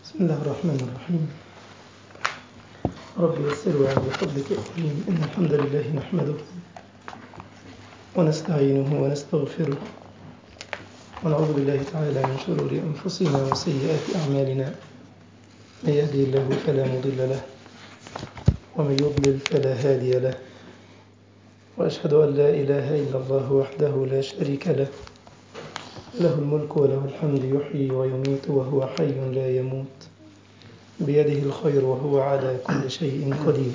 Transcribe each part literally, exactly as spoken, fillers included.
بسم الله الرحمن الرحيم. رب يسر وعن بفضلك أكريم. إن الحمد لله نحمده ونستعينه ونستغفره ونعوذ بالله تعالى من شرور أنفسنا وسيئات أعمالنا. من يهدي الله فلا مضل له ومن يضلل فلا هادي له، وأشهد أن لا إله إلا الله وحده لا شريك له، له الملك وله الحمد يحيي ويميت وهو حي لا يموت، بيده الخير وهو على كل شيء قدير.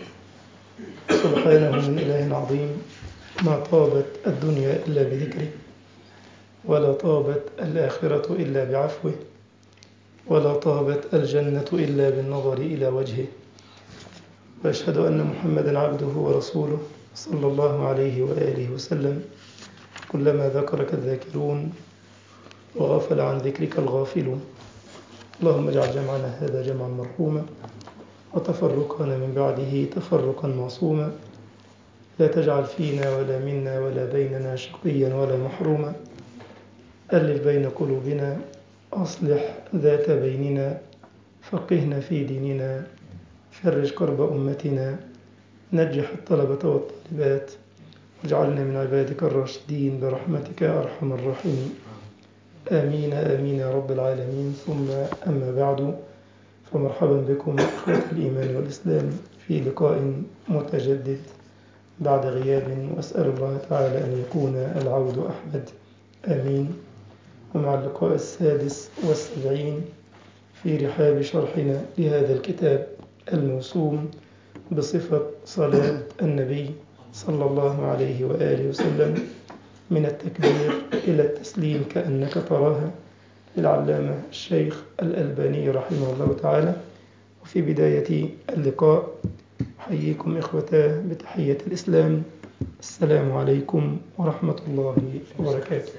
سبحانه من إله عظيم، ما طابت الدنيا إلا بذكره، ولا طابت الآخرة إلا بعفوه، ولا طابت الجنة إلا بالنظر إلى وجهه. وأشهد أن محمدا عبده ورسوله صلى الله عليه وآله وسلم. كلما ذكرك الذاكرون وغفل عن ذكرك الغافلون. اللهم اجعل جمعنا هذا جمعا مرحوما، وتفرقنا من بعده تفرقا معصوما. لا تجعل فينا ولا منا ولا بيننا شقيا ولا محروما. ألف بين قلوبنا، أصلح ذات بيننا، فقهنا في ديننا، فرج كرب أمتنا، نجح الطلبة والطالبات، واجعلنا من عبادك الراشدين برحمتك يا أرحم الراحمين. آمين آمين يا رب العالمين. ثم أما بعد، فمرحبا بكم إخوة الإيمان والإسلام في لقاء متجدد بعد غياب، وأسأل الله تعالى أن يكون العود أحمد. آمين. ومع اللقاء السادس والسبعين في رحاب شرحنا لهذا الكتاب الموسوم بصفة صلاة النبي صلى الله عليه وآله وسلم من التكبير إلى التسليم كأنك تراها، للعلامة الشيخ الألباني رحمه الله تعالى. وفي بداية اللقاء أحييكم إخوتاه بتحية الإسلام، السلام عليكم ورحمة الله وبركاته.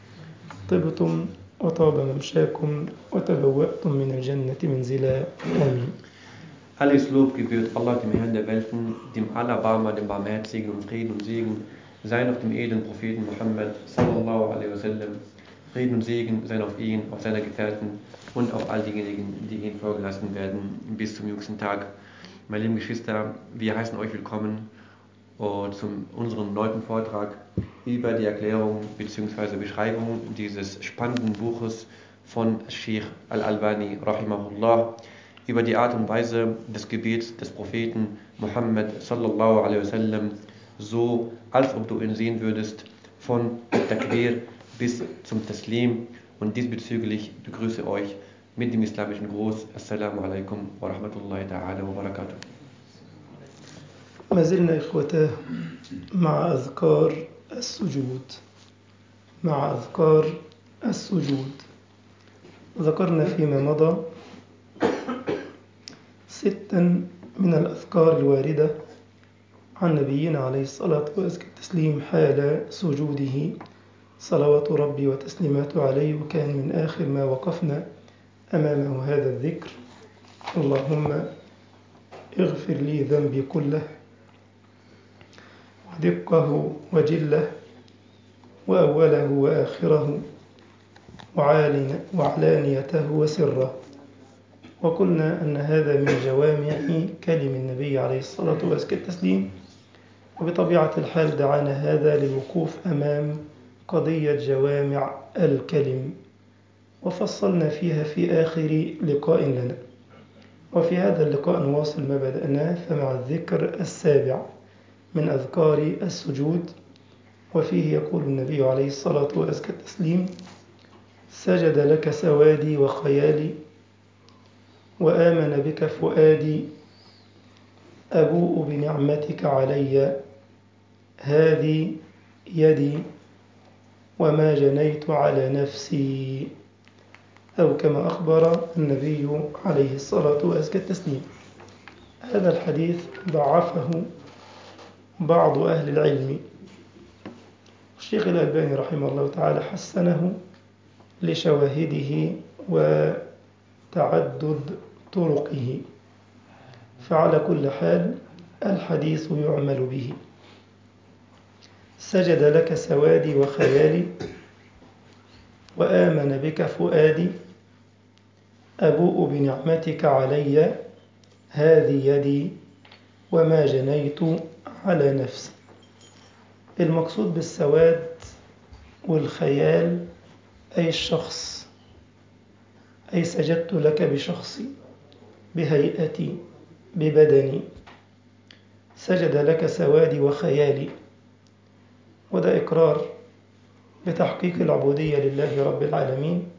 طبتم وطاب ممشاكم وتبوأتم من الجنة منزلا. آمين. Alles Lob gebührt Allah, dem Herrn der Welten, dem Allerbarmer, dem Barmherzigen, und Frieden und Segen sei auf dem edlen Propheten Muhammad sallallahu alaihi wasallam. Frieden und Segen seien auf ihn, auf seine Gefährten und auf all diejenigen, die ihn vorgelassen werden bis zum jüngsten Tag. Meine lieben Geschwister, wir heißen euch willkommen uh, zu unserem neunten Vortrag über die Erklärung bzw. Beschreibung dieses spannenden Buches von Sheikh Al-Albani rahimahullah, über die Art und Weise des Gebets des Propheten Muhammad sallallahu alaihi wasallam, so als ob du ihn sehen würdest, von Takbir bis zum Taslim. Und diesbezüglich begrüße euch mit dem islamischen Gruß: Assalamu alaikum wa rahmatullahi ta'ala wa barakatuh. ما زلنا إخوته مع أذكار السجود مع أذكار السجود ذكرنا فيما مضى ستا من الأذكار الواردة عن نبينا عليه الصلاة والتسليم حال سجوده صلوات ربي وتسليماته عليه. وكان من آخر ما وقفنا أمامه هذا الذكر: اللهم اغفر لي ذنبي كله ودقه وجله وأوله وآخره وعلانيته وسره. وقلنا أن هذا من جوامع كلم النبي عليه الصلاة والتسليم، وبطبيعة الحال دعانا هذا للوقوف أمام قضية جوامع الكلم، وفصلنا فيها في آخر لقاء لنا. وفي هذا اللقاء نواصل ما بدأناه، فمع الذكر السابع من أذكار السجود، وفيه يقول النبي عليه الصلاة والتسليم: سجد لك سوادي وخيالي وآمن بك فؤادي، أبوء بنعمتك علي، هذه يدي وما جنيت على نفسي، أو كما أخبر النبي عليه الصلاة والتسليم. هذا الحديث ضعفه بعض أهل العلم. الشيخ الألباني رحمه الله تعالى حسنه لشواهده وتعدد طرقه، فعلى كل حال الحديث يعمل به. سجد لك سوادي وخيالي وآمن بك فؤادي، أبوء بنعمتك علي، هذه يدي وما جنيت على نفسي. المقصود بالسواد والخيال أي الشخص، أي سجدت لك بشخصي، بهيئتي، ببدني، سجد لك سوادي وخيالي. وده إقرار بتحقيق العبودية لله رب العالمين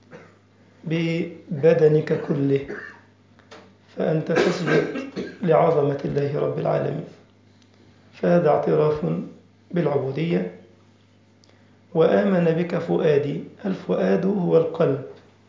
ببدنك كله، فأنت تسجد لعظمة الله رب العالمين. فهذا اعتراف بالعبودية. وآمن بك فؤادي، الفؤاد هو القلب.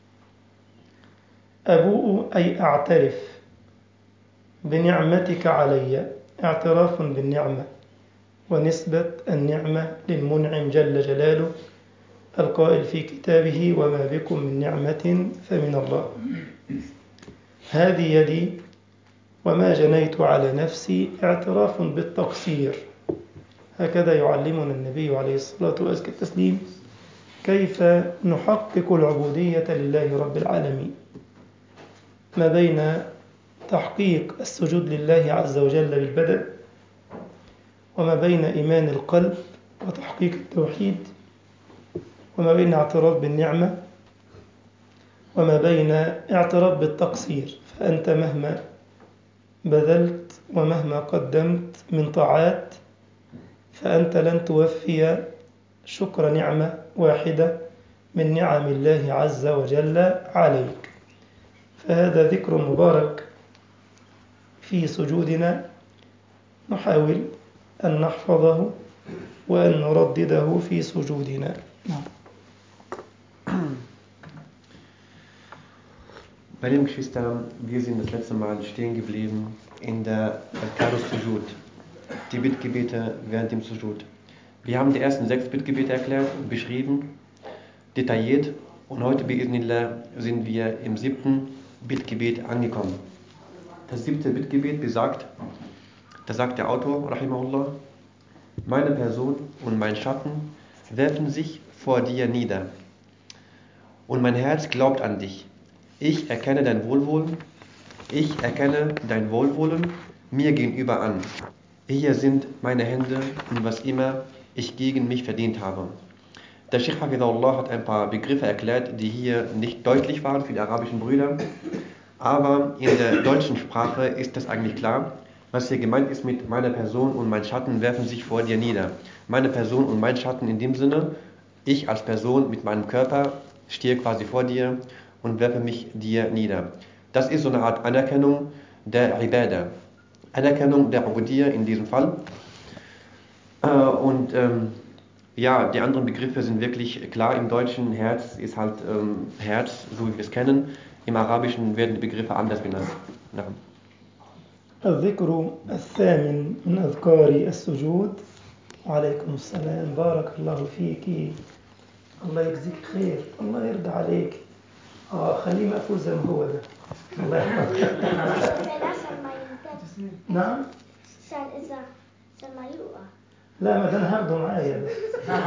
أبوء أي أعترف بنعمتك علي، اعتراف بالنعمة ونسبة النعمة للمنعم جل جلاله، القائل في كتابه وما بكم من نعمة فمن الله. هذه يدي وما جنيت على نفسي، اعتراف بالتقصير. هكذا يعلمنا النبي عليه الصلاة وأزكى التسليم كيف نحقق العبودية لله رب العالمين، ما بين تحقيق السجود لله عز وجل بالبدن، وما بين إيمان القلب وتحقيق التوحيد، وما بين اعتراف بالنعمة، وما بين اعتراف بالتقصير. فأنت مهما بذلت ومهما قدمت من طاعات فأنت لن توفي شكر نعمة واحدة من نعم الله عز وجل عليك. فهذا ذكر مبارك في سجودنا، نحاول أن نحفظه وأن نردده في سجودنا. Meine lieben Geschwister, wir sind das letzte Mal stehen geblieben in der Kadus Sujud, die Bittgebete während dem Sujud. Wir haben die ersten sechs Bittgebete erklärt, beschrieben, detailliert, und heute bi'idhnillah sind wir im siebten Bittgebet angekommen. Das siebte Bittgebet besagt, da sagt der Autor, rahimahullah, meine Person und mein Schatten werfen sich vor dir nieder und mein Herz glaubt an dich. Ich erkenne dein Wohlwollen, ich erkenne dein Wohlwollen mir gegenüber an. Hier sind meine Hände und was immer ich gegen mich verdient habe. Der Sheikh Hafidhahullah hat ein paar Begriffe erklärt, die hier nicht deutlich waren für die arabischen Brüder, aber in der deutschen Sprache ist das eigentlich klar, was hier gemeint ist mit meiner Person und mein Schatten werfen sich vor dir nieder. Meine Person und mein Schatten in dem Sinne, ich als Person mit meinem Körper stehe quasi vor dir und werfe mich dir nieder. Das ist so eine Art Anerkennung der Ibadah, Anerkennung der Ubudiyya in diesem Fall. Und ähm, ja, die anderen Begriffe sind wirklich klar. Im Deutschen Herz ist halt ähm, Herz, so wie wir es kennen. Im Arabischen werden die Begriffe anders genannt. Ja. الذكر الثامن من أذكار السجود. وعليكم السلام، بارك الله فيك، الله يجزيك خير، الله يرضى عليك. اه خليه مقفول زي ما هو ده. الله يحفظك. نعم. لا ما ده انا هاخده معايا ده.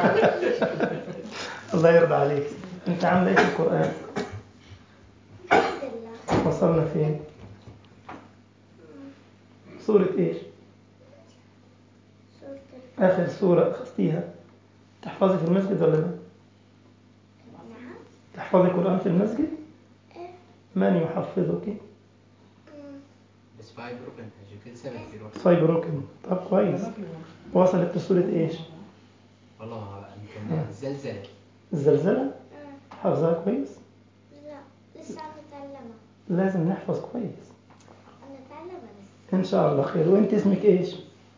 الله يرضى عليك. انت عامله ايه في القرآن؟ وصلنا فين؟ سورة ايش؟ آخر سورة أخذتيها. تحفظي في المسجد ولا لا؟ تحفظي القرآن في المسجد؟ من يحفظك؟ صايب ركن. طب كويس. وصلت لسورة ايش؟ والله الزلزلة. الزلزلة؟ حافظها كويس؟ لا لسه متعلمة. لازم نحفظ كويس. أنا متعلمة لسه. إن شاء الله خير. وأنت اسمك إيش؟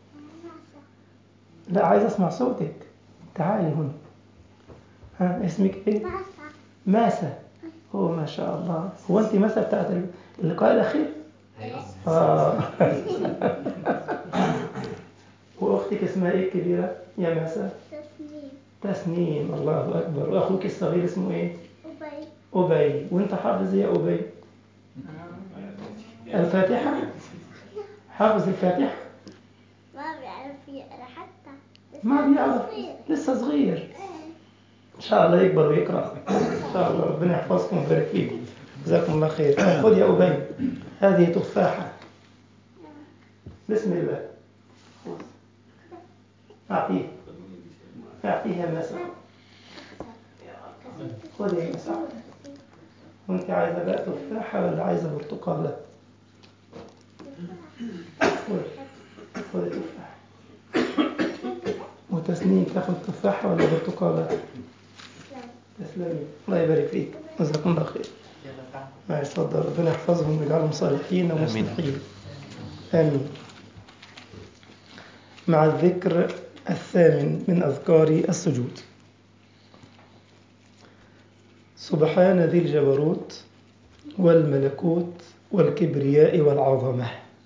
لا عايز أسمع صوتك. تعالي هنا. ها اسمك إيه؟ ماسة. ماسة. هو ما شاء الله. هو أنت ماسة بتاعت اللقاء الأخير؟ أيوة. آه. وأختك اسمها إيه الكبيرة يا ماسة؟ تسنيم. تسنيم. الله أكبر. وأخوك الصغير اسمه إيه؟ أبي. أبي. وأنت حافظ يا أبي؟ الفاتحة؟ حافظ الفاتحة؟ ما بيعرف يقرأ حتى. ما بيعرف. لسه صغير. إن شاء الله يكبر ويقرأ. إن شاء الله ربنا يحفظكم ويبارك فيكم. جزاكم الله خير. خذ يا أبي هذه تفاحة بسم الله. أعطيه أعطيها مساء. خذ يا مساء. وأنت عايزة بقى تفاحة ولا عايزة برتقالة؟ خذ خذ تفاحة. وتسنيم تاخذ تفاحة ولا برتقالة؟ تسلمي الله يبارك فيك جزاكم الله خير. ما يصدر ربنا يحفظهم ويجعلهم صالحين ومصلحين آمين. مع الذكر الثامن من أذكار السجود. سبحان ذي الجبروت والملكوت والكبرياء والعظمة.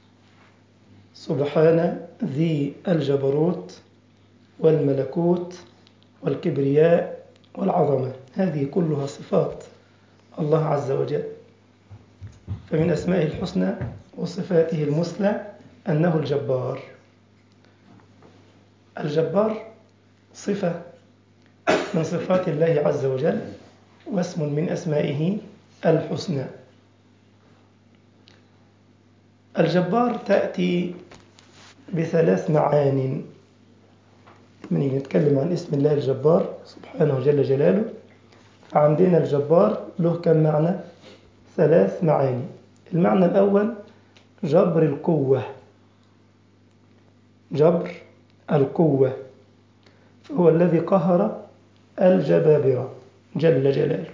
سبحان ذي الجبروت والملكوت والكبرياء والعظمة، هذه كلها صفات الله عز وجل. فمن أسمائه الحسنى وصفاته المثلى أنه الجبار. الجبار صفة من صفات الله عز وجل واسم من أسمائه الحسنى. الجبار تأتي بثلاث معان. من نتكلم عن اسم الله الجبار سبحانه جل جلاله، فعندنا الجبار له كم معنى؟ ثلاث معاني. المعنى الأول جبر القوة، جبر القوة، فهو الذي قهر الجبابرة جل جلاله.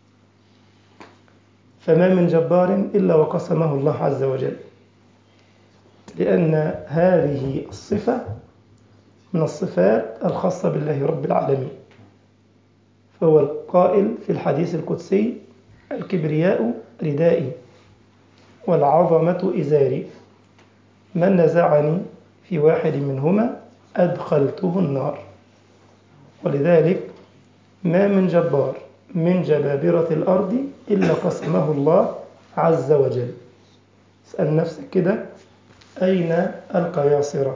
فما من جبار إلا وقسمه الله عز وجل، لأن هذه الصفة من الصفات الخاصة بالله رب العالمين. فهو القائل في الحديث القدسي: الكبرياء ردائي والعظمة إزاري، من نزعني في واحد منهما أدخلته النار. ولذلك ما من جبار من جبابرة الأرض إلا قسمه الله عز وجل. اسأل نفسك كده، أين القياصرة؟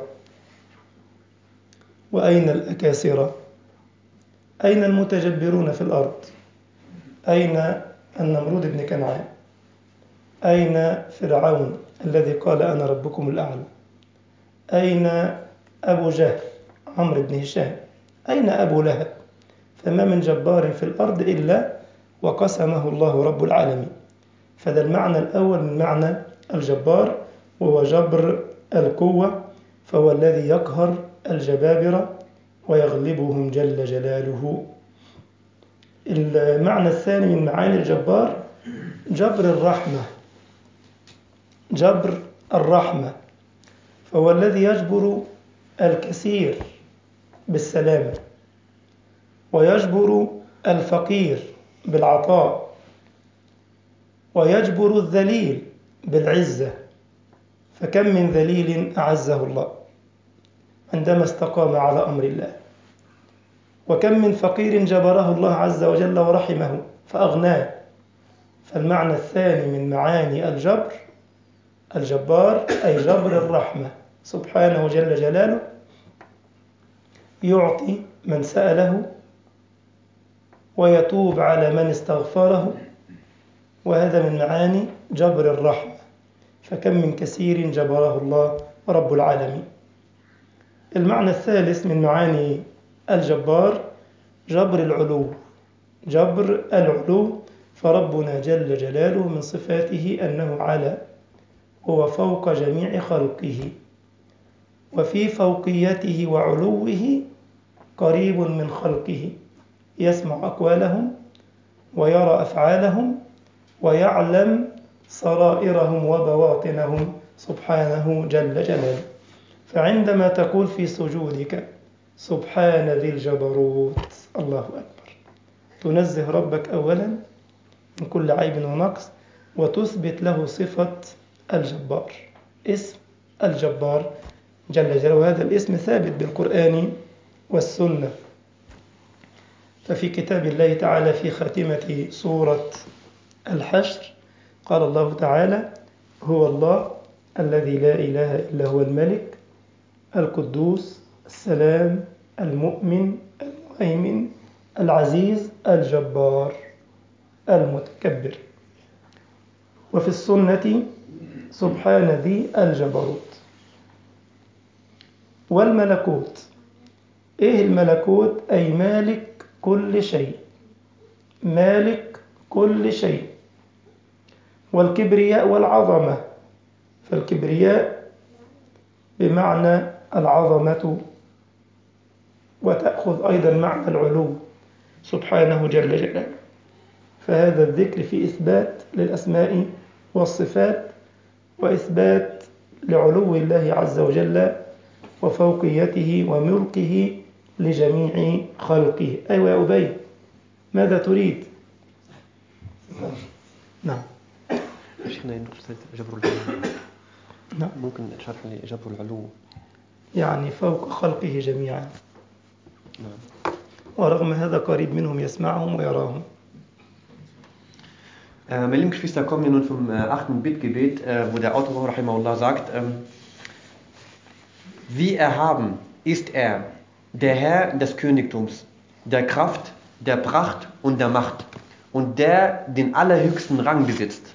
وأين الأكاسرة؟ أين المتجبرون في الأرض؟ أين النمرود بن كنعان؟ أين فرعون الذي قال أنا ربكم الأعلى؟ أين أبو جهل عمرو بن هشام؟ أين أبو لهب؟ فما من جبار في الأرض إلا وقسمه الله رب العالمين. فده المعنى الأول من معنى الجبار، وهو جبر القوة، فهو الذي يقهر الجبابرة ويغلبهم جل جلاله. المعنى الثاني من معاني الجبار جبر الرحمة، جبر الرحمة، فهو الذي يجبر الكثير بالسلامة، ويجبر الفقير بالعطاء، ويجبر الذليل بالعزة. فكم من ذليل أعزه الله عندما استقام على أمر الله، وكم من فقير جبره الله عز وجل ورحمه فأغناه. فالمعنى الثاني من معاني الجبر الجبار أي جبر الرحمة سبحانه جل جلاله، يعطي من سأله ويتوب على من استغفره، وهذا من معاني جبر الرحمة. فكم من كثير جبره الله رب العالمين. المعنى الثالث من معاني الجبار جبر العلو، جبر العلو، فربنا جل جلاله من صفاته أنه على، هو فوق جميع خلقه، وفي فوقيته وعلوه قريب من خلقه، يسمع أقوالهم ويرى أفعالهم ويعلم سرائرهم وبواطنهم سبحانه جل جلاله. فعندما تقول في سجودك سبحان ذي الجبروت، الله أكبر، تنزه ربك أولا من كل عيب ونقص، وتثبت له صفة الجبار، اسم الجبار جل جلاله. وهذا الاسم ثابت بالقرآن والسنة. ففي كتاب الله تعالى في خاتمة سورة الحشر قال الله تعالى: هو الله الذي لا إله إلا هو الملك القدوس السلام المؤمن المهيمن العزيز الجبار المتكبر. وفي السنة سبحان ذي الجبروت. والملكوت، إيه الملكوت؟ أي مالك كل شيء، مالك كل شيء. والكبرياء والعظمة، فالكبرياء بمعنى العظمة، وتأخذ أيضا معنى العلو سبحانه جل جلاله. فهذا الذكر في إثبات للأسماء والصفات، وإثبات لعلو الله عز وجل وفوقيته وملكه لجميع خلقه. أيوة يا أبي، ماذا تريد؟ نعم. شيخنا جبر العلو. نعم. ممكن تشرح لي جبر العلو؟ يعني فوق خلقه جميعا. نعم. ورغم هذا قريب منهم يسمعهم ويراهم. Äh, meine lieben Geschwister, kommen wir nun zum äh, achten Bittgebet, äh, wo der Autor Rahimahullah sagt, ähm, wie erhaben ist er, der Herr des Königtums, der Kraft, der Pracht und der Macht, und der den allerhöchsten Rang besitzt.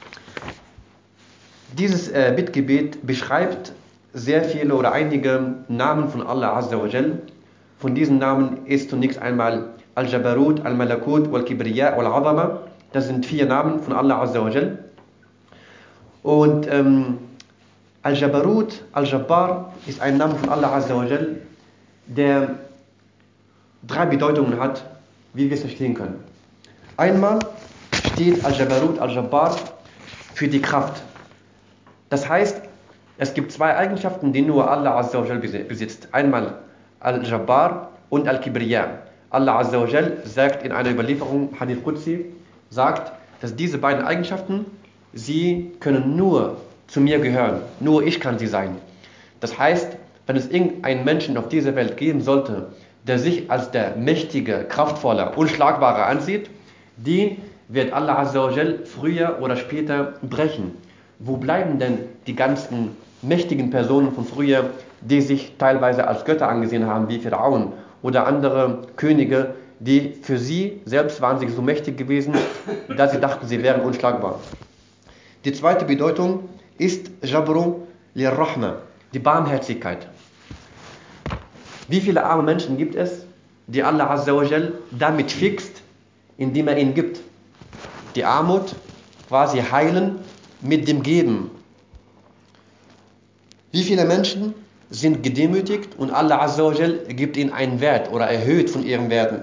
Dieses äh, Bittgebet beschreibt sehr viele oder einige Namen von Allah Azza wa Jal. Von diesen Namen ist zunächst einmal Al-Jabarut, Al-Malakut, Wal-Kibriya, Wal-Azama. Das sind vier Namen von Allah Azza wa Jal. Und ähm, Al-Jabarut, Al-Jabbar ist ein Name von Allah Azza wa Jal, der drei Bedeutungen hat, wie wir es verstehen können. Einmal steht Al-Jabarut, Al-Jabbar für die Kraft. Das heißt, es gibt zwei Eigenschaften, die nur Allah Azza wa Jal besitzt. Einmal Al-Jabbar und Al-Kibriya. Allah Azza wa Jal sagt in einer Überlieferung, Hadith Qudsi, sagt, dass diese beiden Eigenschaften, sie können nur zu mir gehören. Nur ich kann sie sein. Das heißt, wenn es irgendeinen Menschen auf dieser Welt geben sollte, der sich als der mächtige, kraftvolle, unschlagbare ansieht, den wird Allah Azza wa Jal früher oder später brechen. Wo bleiben denn die ganzen mächtigen Personen von früher, die sich teilweise als Götter angesehen haben, wie Pharaon oder andere Könige, die für sie selbst waren sie so mächtig gewesen, dass sie dachten, sie wären unschlagbar. Die zweite Bedeutung ist Jabru lirrahma, die Barmherzigkeit. Wie viele arme Menschen gibt es, die Allah Azza wa Jal damit fixt, indem er ihnen gibt? Die Armut quasi heilen mit dem Geben. Wie viele Menschen sind gedemütigt und Allah Azza wa Jal gibt ihnen einen Wert oder erhöht von ihren Werten?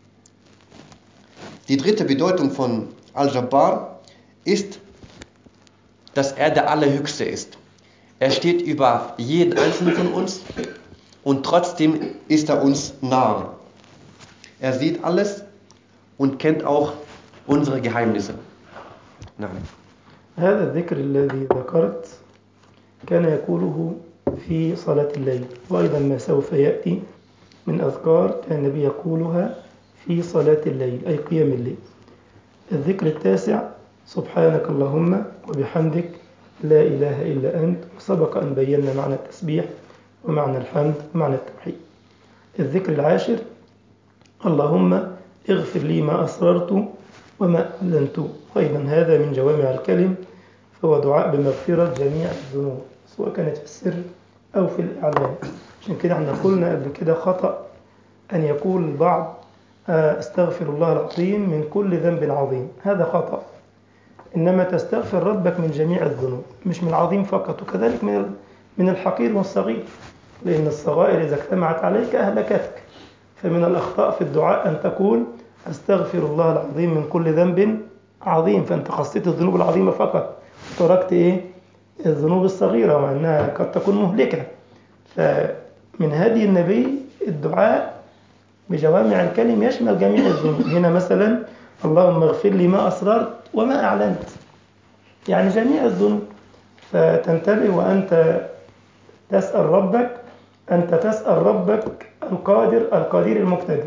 Die dritte Bedeutung von Al-Jabbar ist, dass er der Allerhöchste ist. Er steht über jeden einzelnen von uns und trotzdem ist er uns nahe. Er sieht alles und kennt auch unsere Geheimnisse. Nein. هذا الذكر الذي ذكرت كان يقوله في صلاة الليل، وأيضا ما سوف يأتي من أذكار كان النبي يقولها في صلاة الليل أي قيام الليل. الذكر التاسع سبحانك اللهم وبحمدك لا إله إلا أنت، وسبق أن بينا معنى التسبيح ومعنى الحمد ومعنى التوحيد. الذكر العاشر اللهم اغفر لي ما أسررت وما أعلنت، وأيضا هذا من جوامع الكلم، فهو دعاء بمغفرة جميع الذنوب سواء كانت في السر أو في الإعلان. عشان كده احنا قلنا قبل كده خطأ أن يقول البعض استغفر الله العظيم من كل ذنب عظيم، هذا خطأ. إنما تستغفر ربك من جميع الذنوب، مش من العظيم فقط، وكذلك من من الحقير والصغير، لأن الصغائر إذا اجتمعت عليك أهلكتك. فمن الأخطاء في الدعاء أن تقول أستغفر الله العظيم من كل ذنب عظيم، فأنت خصيت الذنوب العظيمة فقط، تركت إيه؟ الذنوب الصغيرة، مع أنها قد تكون مهلكة. فمن هدي النبي الدعاء بجوامع الكلم يشمل جميع الذنوب. هنا مثلا اللهم اغفر لي ما أسررت وما أعلنت، يعني جميع الذنوب. فتنتبه وأنت تسأل ربك، أنت تسأل ربك القادر القدير المقتدر،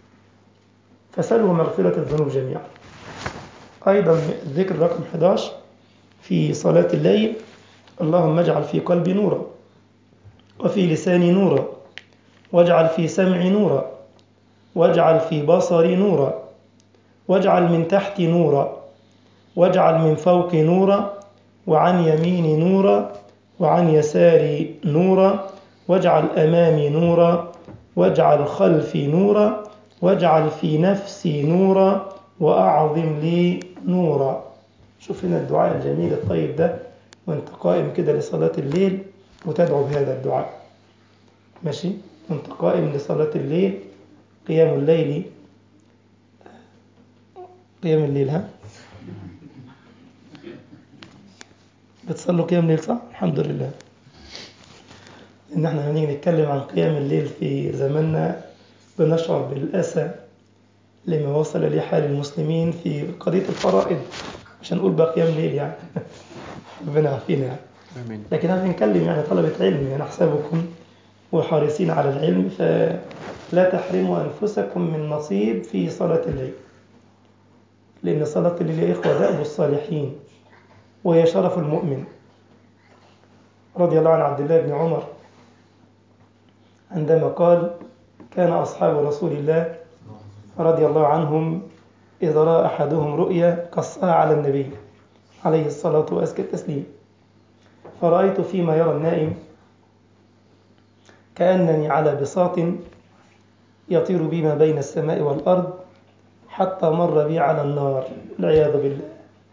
فسأله مغفرة الذنوب جميعا. أيضا الذكر رقم أحد عشر في صلاة الليل اللهم اجعل في قلبي نورا، وفي لساني نورا، واجعل في سمعي نورا، واجعل في بصري نورا، واجعل من تحتي نورا، واجعل من فوقي نورا وعن يميني نورا وعن يساري نورا واجعل أمامي نورا واجعل خلفي نورا واجعل في نفسي نورا وأعظم لي نورا. شوف هنا الدعاء الجميل الطيب ده وانت قائم كده لصلاة الليل وتدعو بهذا الدعاء. ماشي، وانت قائم لصلاة الليل، قيام الليل، قيام الليل، ها بتصلوا قيام الليل صح؟ الحمد لله. إن احنا لما نيجي نتكلم عن قيام الليل في زماننا بنشعر بالأسى لما وصل لي حال المسلمين في قضية الفرائض، مش هنقول بقى قيام ليل يعني ربنا يعافينا يعني. آمين. لكن احنا بنتكلم يعني طلبة علم، يعني نحسبكم وحريصين على العلم، فلا تحرموا أنفسكم من نصيب في صلاة الليل، لأن صلاة الليل يا إخوة دأب الصالحين وهي شرف المؤمن. رضي الله عن عبد الله بن عمر عندما قال: كان أصحاب رسول الله رضي الله عنهم إذا رأى أحدهم رؤيا قصها على النبي عليه الصلاة وأزكى التسليم، فرأيت فيما يرى النائم كأنني على بساط يطير بي ما بين السماء والأرض حتى مر بي على النار والعياذ بالله،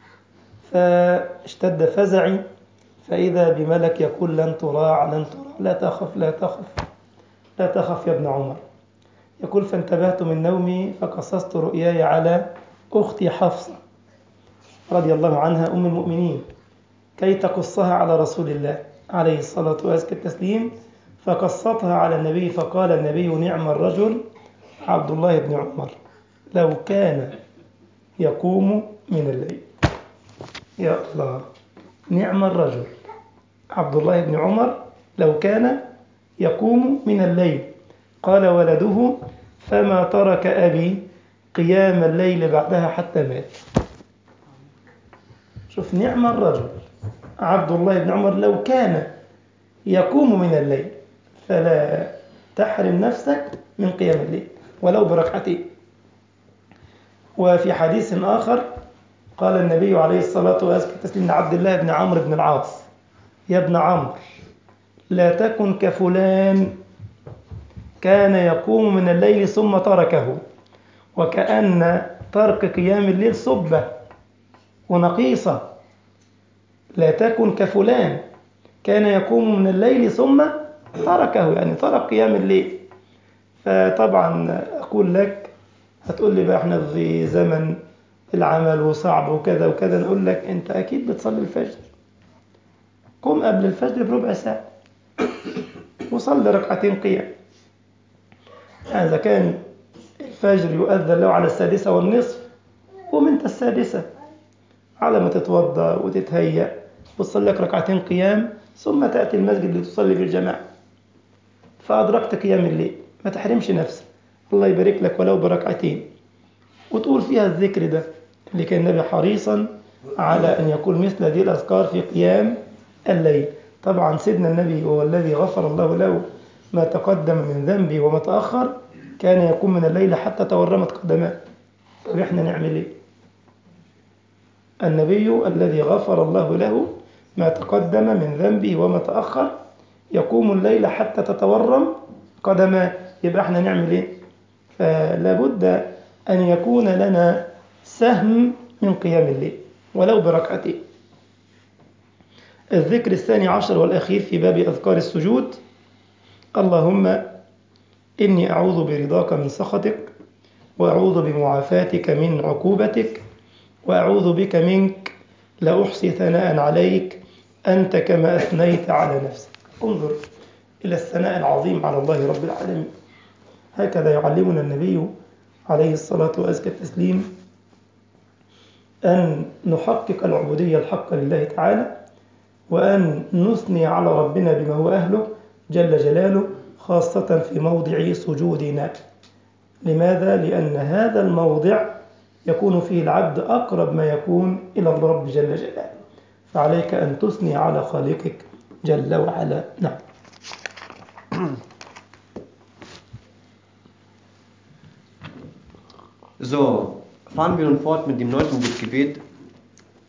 فاشتد فزعي فإذا بملك يقول: لن تراع لن تراع، لا تخف لا تخف لا تخف يا ابن عمر. يقول: فانتبهت من نومي فقصصت رؤياي على أختي حفصة رضي الله عنها أم المؤمنين كي تقصها على رسول الله عليه الصلاة وأزكى التسليم، فقصتها على النبي، فقال النبي: نعم الرجل عبد الله بن عمر لو كان يقوم من الليل. يا الله، نعم الرجل عبد الله بن عمر لو كان يقوم من الليل. قال ولده: فما ترك أبي قيام الليل بعدها حتى مات. شوف، نعم الرجل عبد الله بن عمر لو كان يقوم من الليل، فلا تحرم نفسك من قيام الليل ولو بركعتين. وفي حديث آخر قال النبي عليه الصلاة والسلام لعبد الله بن عمرو بن العاص: يا ابن عمرو لا تكن كفلان كان يقوم من الليل ثم تركه، وكأن ترك قيام الليل صبة ونقيصة. لا تكن كفلان كان يقوم من الليل ثم تركه، يعني ترك قيام الليل. فطبعا أقول لك، هتقول لي بقى احنا في زمن العمل وصعب وكذا وكذا، نقول لك انت أكيد بتصلي الفجر، قم قبل الفجر بربع ساعة وصلي ركعتين قيام. إذا كان الفجر يؤذن له على السادسة والنصف، قم انت السادسة على ما تتوضأ وتتهيأ وتصلي لك ركعتين قيام، ثم تأتي المسجد لتصلي في الجماعة، فأدركت قيام الليل. ما تحرمش نفسك، الله يبارك لك ولو بركعتين، وتقول فيها الذكر ده اللي كان النبي حريصا على أن يقول مثل هذه الأذكار في قيام الليل. طبعا سيدنا النبي هو الذي غفر الله له ما تقدم من ذنبه وما تأخر، كان يقوم من الليل حتى تورمت قدماه. طب احنا نعمل ايه؟ النبي الذي غفر الله له ما تقدم من ذنبه وما تأخر يقوم الليل حتى تتورم قدماه، يبقى احنا نعمل ايه؟ فلا بد أن يكون لنا سهم من قيام الليل ولو بركعتين. الذكر الثاني عشر والأخير في باب أذكار السجود: اللهم إني أعوذ برضاك من سخطك، وأعوذ بمعافاتك من عقوبتك، وأعوذ بك منك، لا أحصي ثناء عليك أنت كما أثنيت على نفسك. انظر إلى الثناء العظيم على الله رب العالمين. هكذا يعلمنا النبي عليه الصلاة وأزكى التسليم أن نحقق العبودية الحقة لله تعالى، وأن نثني على ربنا بما هو أهله جل جلاله، خاصة في موضع سجودنا. لماذا؟ لأن هذا الموضع يكون فيه العبد أقرب ما يكون إلى الرب جل جلاله، فعليك أن تثني على خالقك جل وعلا. نعم. So, fahren wir nun fort mit dem neunten Gebet.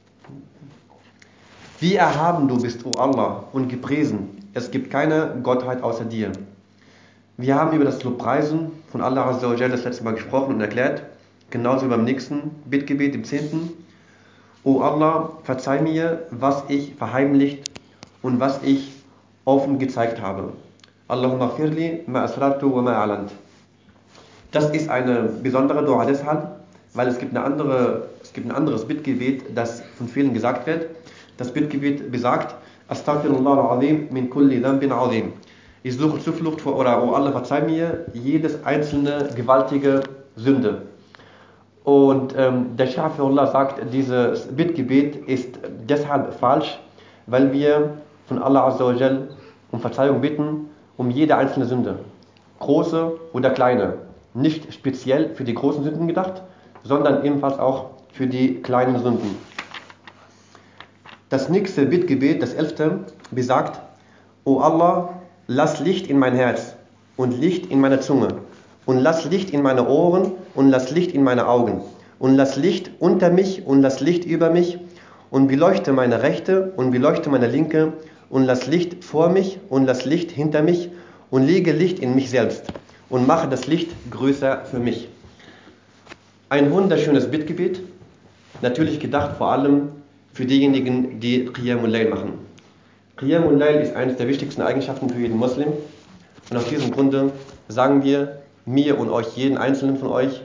Wie erhaben du bist, O Allah, und gepriesen. Es gibt keine Gottheit außer dir. Wir haben über das Lobpreisen von Allah Azza wa Jalla das letzte Mal gesprochen und erklärt, genauso wie beim nächsten Bittgebet, im zehnten. O Allah, verzeih mir, was ich verheimlicht und was ich offen gezeigt habe. Allahumma firli ma asrartu wa ma a'lant. Das ist eine besondere Dua deshalb, weil es gibt, eine andere, es gibt ein anderes Bittgebet, das von vielen gesagt wird. Das Bittgebet besagt, Astaghfirullah al-Azim min kulli dhanbin azim. Ich suche Zuflucht vor, oder O Allah, verzeih mir jedes einzelne gewaltige Sünde. Und ähm, der Schafirullah sagt, dieses Bittgebet ist deshalb falsch, weil wir von Allah Azza wa Jal um Verzeihung bitten, um jede einzelne Sünde. Große oder kleine. Nicht speziell für die großen Sünden gedacht, sondern ebenfalls auch für die kleinen Sünden. Das nächste Bittgebet, das elfte, besagt, O Allah, lass Licht in mein Herz und Licht in meine Zunge und lass Licht in meine Ohren und lass Licht in meine Augen und lass Licht unter mich und lass Licht über mich und beleuchte meine rechte und beleuchte meine linke und lass Licht vor mich und lass Licht hinter mich und lege Licht in mich selbst und mache das Licht größer für mich. Ein wunderschönes Bittgebet, natürlich gedacht vor allem für diejenigen, die Qiyamul Layl machen. Qiyamul Layl ist eines der wichtigsten Eigenschaften für jeden Muslim und aus diesem Grunde sagen wir mir und euch, jeden einzelnen von euch,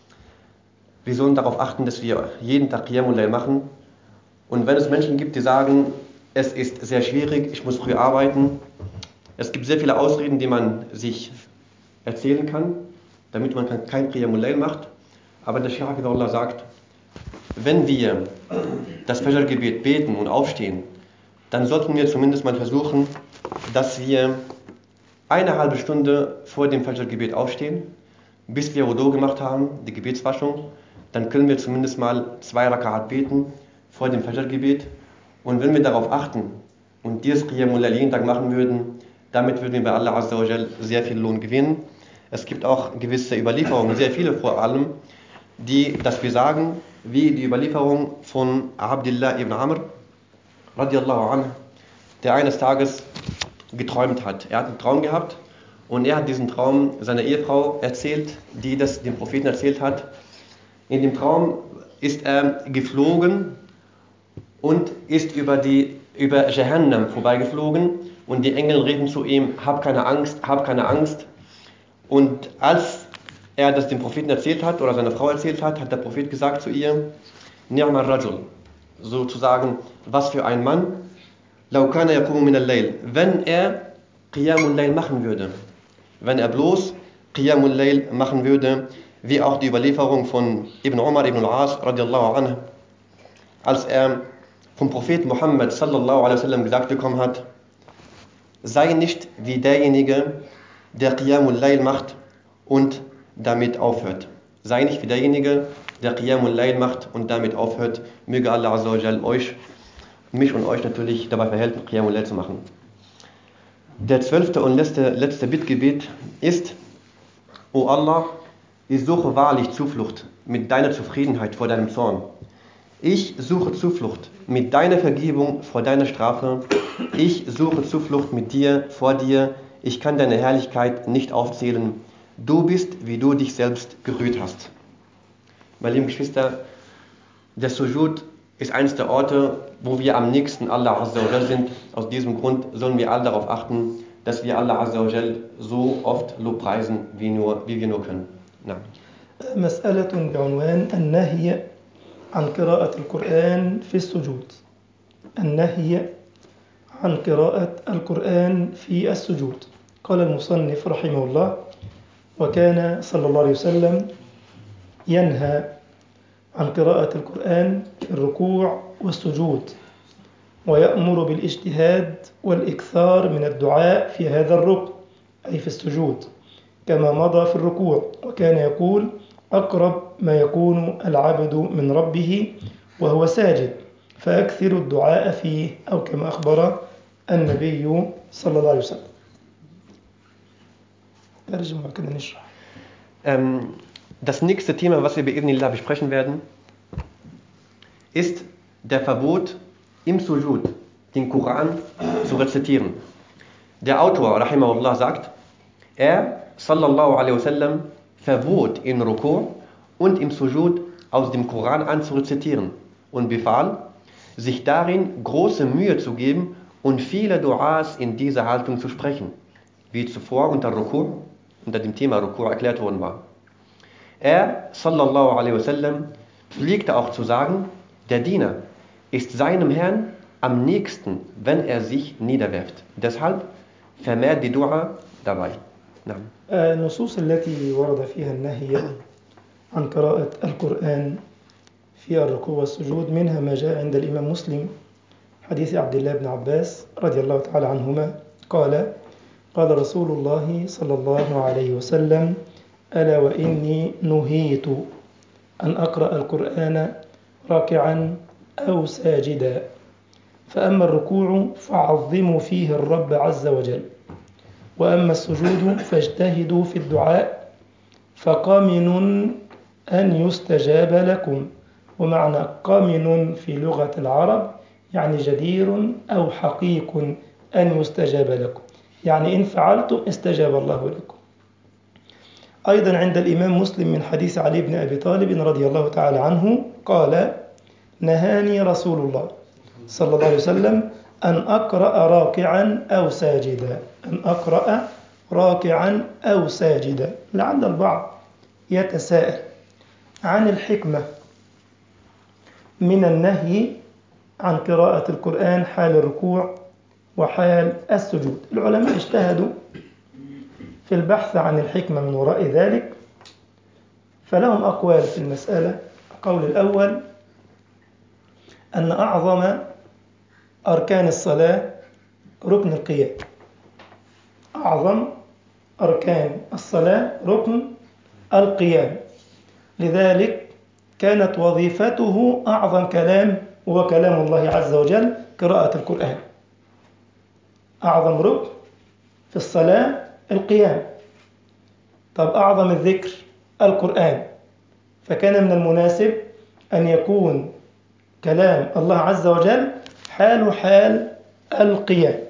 wir sollen darauf achten, dass wir jeden Tag Qiyamul Layl machen. Und wenn es Menschen gibt, die sagen, es ist sehr schwierig, ich muss früh arbeiten, es gibt sehr viele Ausreden, die man sich erzählen kann, damit man kein Qiyamul Layl macht. Aber der Shaykh Hafidhullah sagt, wenn wir das Fajr-Gebet beten und aufstehen, dann sollten wir zumindest mal versuchen, dass wir eine halbe Stunde vor dem Fajr-Gebet aufstehen, bis wir Wudu gemacht haben, die Gebetswaschung. Dann können wir zumindest mal zwei Rakat beten vor dem Fajr-Gebet. Und wenn wir darauf achten und dieses Qiyamul Layl jeden Tag machen würden, damit würden wir bei Allah Azza wa Jal sehr viel Lohn gewinnen. Es gibt auch gewisse Überlieferungen, sehr viele vor allem, die das besagen, wie die Überlieferung von Abdullah ibn Amr, radiallahu anhu, der eines Tages geträumt hat. Er hat einen Traum gehabt und er hat diesen Traum seiner Ehefrau erzählt, die das dem Propheten erzählt hat. In dem Traum ist er geflogen und ist über, die, über Jahannam vorbeigeflogen und die Engel reden zu ihm, hab keine Angst, hab keine Angst. Und als er das dem Propheten erzählt hat oder seiner Frau erzählt hat, hat der Prophet gesagt zu ihr, Ni'mar Rajul, sozusagen, was für ein Mann, Law kana yaqumu min al-Layl, wenn er Qiyamul Layl machen würde, wenn er bloß Qiyamul Layl machen würde, wie auch die Überlieferung von Ibn Umar ibn al-As radiallahu anhu, als er vom Propheten Muhammad sallallahu alaihi wasallam gesagt bekommen hat, sei nicht wie derjenige, der Qiyamul Layl macht und damit aufhört. Sei nicht wie derjenige, der Qiyamul Layl macht und damit aufhört. Möge Allah Azza wa Jal euch, mich und euch natürlich dabei verhelfen, Qiyamul Layl zu machen. Der zwölfte und letzte, letzte Bittgebet ist, O Allah, ich suche wahrlich Zuflucht mit deiner Zufriedenheit vor deinem Zorn. Ich suche Zuflucht mit deiner Vergebung vor deiner Strafe. Ich suche Zuflucht mit dir, vor dir. Ich kann deine Herrlichkeit nicht aufzählen. Du bist, wie du dich selbst gerührt hast. Meine lieben Geschwister, der Sujud ist eines der Orte, wo wir am nächsten Allah Azza wa Jal sind. Aus diesem Grund sollen wir alle darauf achten, dass wir Allah Azza wa Jal so oft lobpreisen, wie, nur, wie wir nur können. Na. مسألة بعنوان النهي عن قراءة القرآن في السجود. النهي عن قراءة القرآن في السجود. قال المصنف رحمه الله: وكان صلى الله عليه وسلم ينهى عن قراءة القرآن في الركوع والسجود، ويأمر بالاجتهاد والإكثار من الدعاء في هذا الركن أي في السجود كما مضى في الركوع. وكان يقول: أقرب ما يكون العبد من ربه وهو ساجد فأكثر الدعاء فيه، أو كما أخبر النبي صلى الله عليه وسلم. ترجم كده نشرح. Ähm, das nächste Thema, was wir bei Ibn Allah besprechen werden, ist der Verbot im Sujud den Koran zu rezitieren. Der Autor, rahimahullah, sagt, er, sallallahu alaihi wasallam, verbot in Ruku' und im Sujud aus dem Koran an zu rezitieren und befahl, sich darin große Mühe zu geben und viele Duas in dieser Haltung zu sprechen, wie zuvor unter Ruku', unter dem Thema Ruku' erklärt worden war. Er, sallallahu alaihi wasallam, pflegte auch zu sagen, der Diener ist seinem Herrn am nächsten, wenn er sich niederwerft. Deshalb vermehrt die Dua dabei. نعم. النصوص التي ورد فيها النهي عن قراءة القرآن في الركوع والسجود منها ما جاء عند الإمام مسلم حديث عبد الله بن عباس رضي الله تعالى عنهما قال قال رسول الله صلى الله عليه وسلم ألا وإني نهيت أن أقرأ القرآن راكعا أو ساجدا فأما الركوع فعظموا فيه الرب عز وجل وأما السجود فاجتهدوا في الدعاء فقامن أن يستجاب لكم. ومعنى قامن في لغة العرب يعني جدير أو حقيق أن يستجاب لكم، يعني إن فعلتم استجاب الله لكم. أيضا عند الإمام مسلم من حديث علي بن أبي طالب رضي الله تعالى عنه قال نهاني رسول الله صلى الله عليه وسلم أن أقرأ راكعا أو ساجدا أن أقرأ راكعا أو ساجدا. لعل البعض يتساءل عن الحكمة من النهي عن قراءة القرآن حال الركوع وحال السجود. العلماء اجتهدوا في البحث عن الحكمة من وراء ذلك، فلهم أقوال في المسألة. القول الأول أن أعظم أركان الصلاة ركن القيام. أعظم أركان الصلاة ركن القيام، لذلك كانت وظيفته أعظم كلام وهو كلام الله عز وجل قراءة القرآن. أعظم ركن في الصلاة القيام. طب أعظم الذكر القرآن، فكان من المناسب أن يكون كلام الله عز وجل حال حال القيام.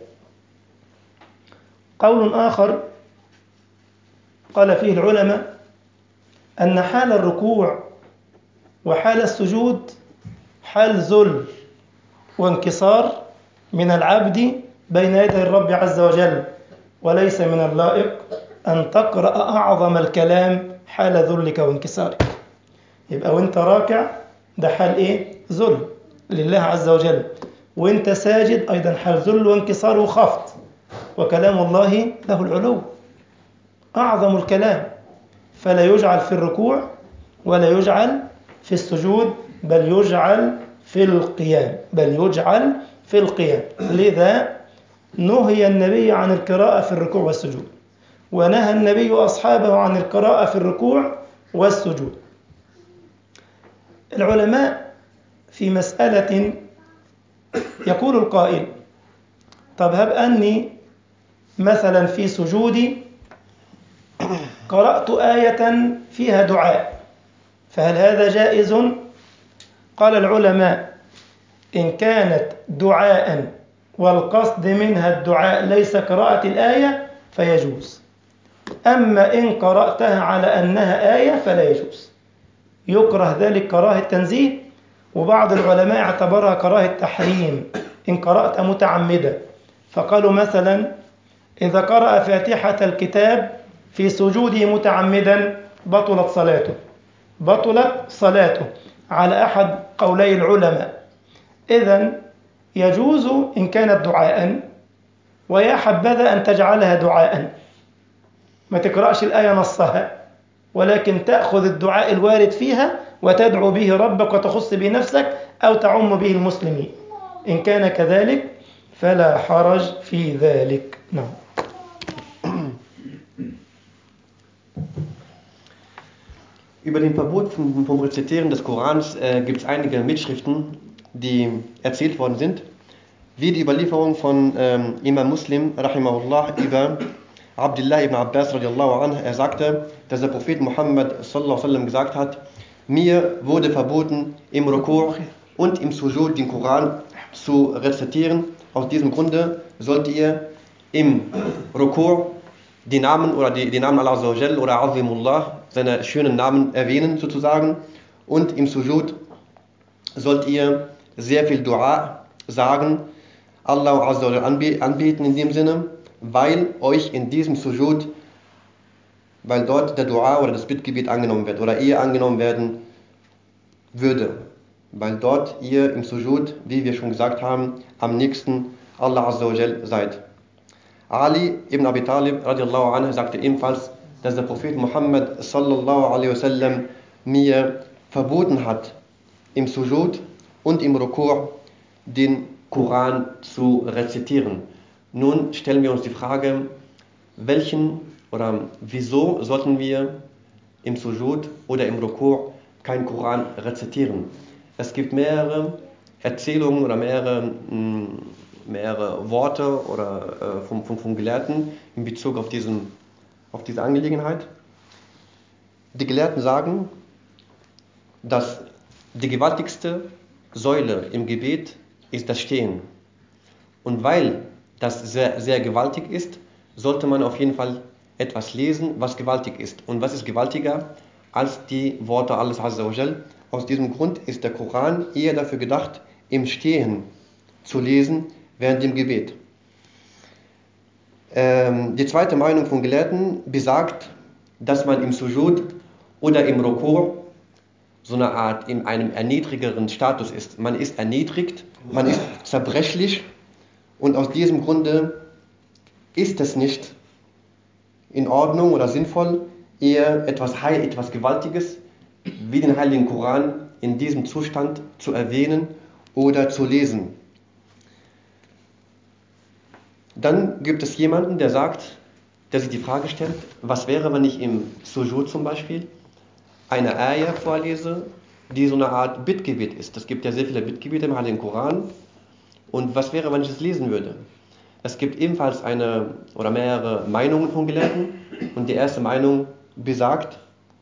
قول آخر قال فيه العلماء أن حال الركوع وحال السجود حال ذل وانكسار من العبد بين يدي الرب عز وجل، وليس من اللائق أن تقرأ أعظم الكلام حال ذلك وانكسارك. يبقى وانت راكع ده حال ايه؟ ذل لله عز وجل، وانت ساجد أيضا حال ذل وانكسار وخفض، وكلام الله له العلو أعظم الكلام، فلا يجعل في الركوع ولا يجعل في السجود، بل يجعل في القيام بل يجعل في القيام. لذا نهي النبي عن القراءة في الركوع والسجود، ونهى النبي أصحابه عن القراءة في الركوع والسجود. العلماء في مسألة يقول القائل طب هب أني مثلا في سجودي قرأت آية فيها دعاء، فهل هذا جائز؟ قال العلماء إن كانت دعاء والقصد منها الدعاء ليس قراءة الآية فيجوز، أما إن قرأتها على أنها آية فلا يجوز، يكره ذلك كراهة تنزيه، وبعض العلماء اعتبرها كراهة تحريم إن قرأت متعمدا. فقالوا مثلا إذا قرأ فاتحة الكتاب في سجوده متعمدا بطلت صلاته بطلت صلاته على أحد قولي العلماء. إذن يجوز إن كانت دعاء، ويا حبذا أن تجعلها دعاء، ما تقرأش الآية نصها، ولكن تأخذ الدعاء الوارد فيها وتدعو به ربك وتخص به نفسك أو تعم به المسلمين. إن كان كذلك فلا حرج في ذلك. نعم. Über den Verbot vom, vom Rezitieren des Korans äh, gibt es einige Mitschriften, die erzählt worden sind, wie die Überlieferung von ähm, Imam Muslim, rahimahullah, über Abdullah ibn Abbas, radiallahu anhu. Er sagte, dass der Prophet Muhammad sallallahu alaihi wasallam gesagt hat, mir wurde verboten, im Ruku' und im Sujud den Koran zu rezitieren, Aus diesem Grunde sollt ihr im Rukur die Namen oder die, die Namen Allah Azza wa Jal oder Azimullah, seine schönen Namen erwähnen sozusagen. Und im Sujud sollt ihr sehr viel Dua sagen, Allah Azza wa Jal anbeten in dem Sinne, weil euch in diesem Sujud, weil dort der Dua oder das Bittgebet angenommen wird oder ihr angenommen werden würde. Weil dort ihr im Sujud, wie wir schon gesagt haben, am nächsten Allah Azza wa Jal seid. Ali ibn Abi Talib radiallahu anhu sagte ebenfalls, dass der Prophet Muhammad sallallahu alaihi wasallam mir verboten hat, im Sujud und im Rukur den Koran zu rezitieren. Nun stellen wir uns die Frage, welchen oder wieso sollten wir im Sujud oder im Rukur keinen Koran rezitieren? Es gibt mehrere Erzählungen oder mehrere, mehrere Worte oder, äh, vom, vom, vom Gelehrten in Bezug auf, diesen, auf diese Angelegenheit. Die Gelehrten sagen, dass die gewaltigste Säule im Gebet ist das Stehen. Und weil das sehr, sehr gewaltig ist, sollte man auf jeden Fall etwas lesen, was gewaltig ist. Und was ist gewaltiger als die Worte Allahs Azza wa Jal? Aus diesem Grund ist der Koran eher dafür gedacht, im Stehen zu lesen, während dem Gebet. Ähm, die zweite Meinung von Gelehrten besagt, dass man im Sujud oder im Rukur so eine Art in einem erniedrigeren Status ist. Man ist erniedrigt, man ist zerbrechlich und aus diesem Grunde ist es nicht in Ordnung oder sinnvoll, eher etwas Heil, etwas Gewaltiges wie den Heiligen Koran in diesem Zustand zu erwähnen oder zu lesen. Dann gibt es jemanden, der sagt, der sich die Frage stellt, was wäre, wenn ich im Sujud zum Beispiel eine Ayah vorlese, die so eine Art Bittgebet ist. Es gibt ja sehr viele Bittgebete im Heiligen Koran. Und was wäre, wenn ich es lesen würde? Es gibt ebenfalls eine oder mehrere Meinungen von Gelehrten. Und die erste Meinung besagt,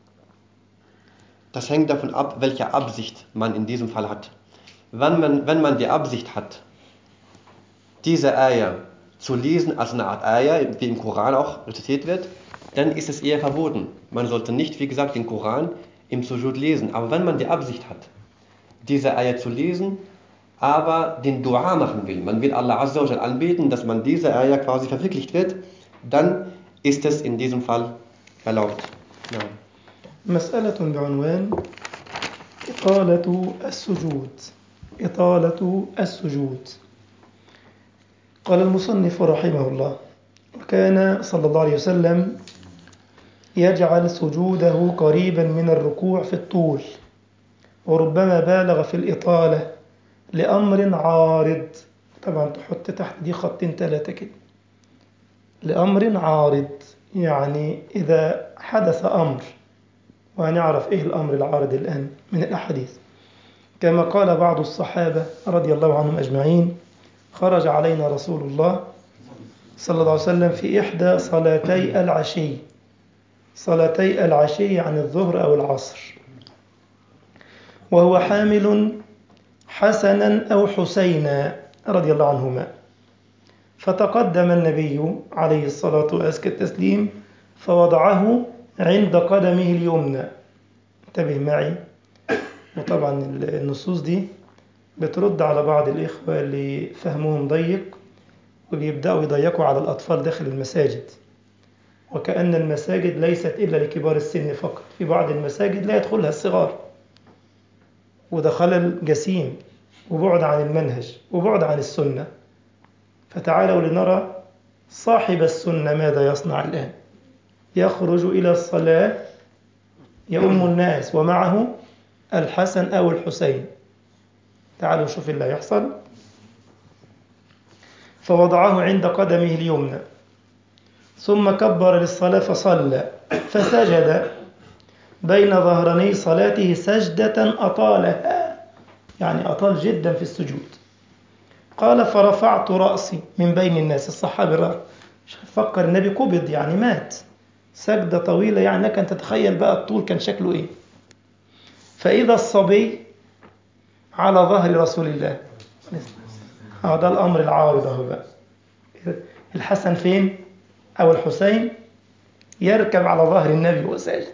das hängt davon ab, welche Absicht man in diesem Fall hat. Wenn man, wenn man die Absicht hat, diese Ayah zu lesen als eine Art Ayah, wie im Koran auch rezitiert wird, dann ist es eher verboten. Man sollte nicht, wie gesagt, den Koran im Sujud lesen. Aber wenn man die Absicht hat, diese Ayah zu lesen, aber den Dua machen will, man will Allah Azza wa Jal anbeten, dass man diese Ayah quasi verwirklicht wird, dann ist es in diesem Fall erlaubt. Ja. مسألة بعنوان إطالة السجود إطالة السجود. قال المصنف رحمه الله: وكان صلى الله عليه وسلم يجعل سجوده قريبا من الركوع في الطول، وربما بالغ في الإطالة لأمر عارض. طبعا تحط تحت دي خطين ثلاثة كده، لأمر عارض، يعني إذا حدث أمر، وهنعرف إيه الأمر العارض الآن من الأحاديث. كما قال بعض الصحابة رضي الله عنهم أجمعين: خرج علينا رسول الله صلى الله عليه وسلم في إحدى صلاتي العشي. صلاتي العشي عن الظهر أو العصر، وهو حامل حسنا أو حسينا رضي الله عنهما، فتقدم النبي عليه الصلاة وأزكى التسليم فوضعه عند قدمه اليمنى. انتبه معي. وطبعا النصوص دي بترد على بعض الإخوة اللي فهمهم ضيق وبيبدأوا يضيقوا على الأطفال داخل المساجد، وكأن المساجد ليست إلا لكبار السن فقط. في بعض المساجد لا يدخلها الصغار، وده خلل جسيم وبعد عن المنهج وبعد عن السنة. فتعالوا لنرى صاحب السنة ماذا يصنع الآن. يخرج إلى الصلاة يؤم الناس ومعه الحسن أو الحسين. تعالوا نشوف اللي يحصل. فوضعه عند قدمه اليمنى ثم كبر للصلاة فصلى، فسجد بين ظهراني صلاته سجدة أطالها، يعني أطال جدا في السجود. قال: فرفعت رأسي من بين الناس. الصحابي رأى، فكر النبي قبض يعني مات، سجدة طويلة، يعني لك أن تتخيل بقى الطول كان شكله إيه. فإذا الصبي على ظهر رسول الله هذا الأمر العارض أهو بقى. الحسن فين أو الحسين يركب على ظهر النبي وهو ساجد،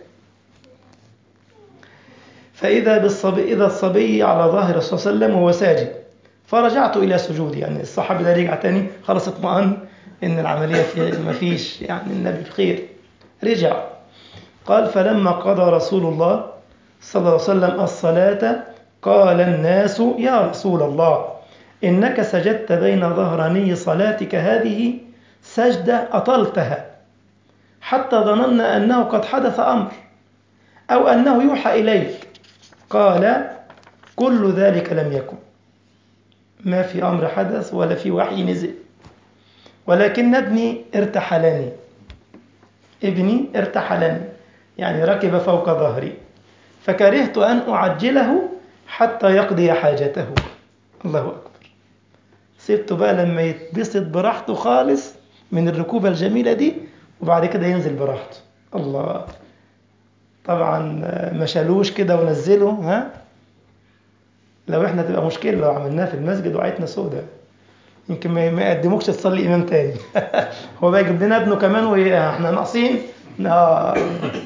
فإذا بالصبي إذا الصبي على ظهر الرسول صلى الله عليه وسلم وهو ساجد، فرجعت إلى سجودي. يعني الصحابي ده رجع تاني خلاص اطمأن إن العملية في ما فيش، يعني النبي بخير. رجع قال فلما قضى رسول الله صلى الله عليه وسلم الصلاة قال الناس يا رسول الله إنك سجدت بين ظهراني صلاتك هذه سجدة أطلتها حتى ظننا أنه قد حدث أمر أو أنه يوحى إليك. قال كل ذلك لم يكن، ما في أمر حدث ولا في وحي نزل، ولكن ابني ارتحلني ابني ارتحلني يعني ركب فوق ظهري، فكرهت أن أعجله حتى يقضي حاجته. الله أكبر. سبته بقى لما يتبسط براحته خالص من الركوبة الجميلة دي، وبعد كده ينزل براحته. الله. طبعا ما شالوش كده ونزله، ها لو احنا تبقى مشكلة لو عملناها في المسجد وعيتنا سودة، يمكن ما يقدموكش تصلي إمام تاني. هو بقى يجيب لنا ابنه كمان واحنا ناقصين. آه.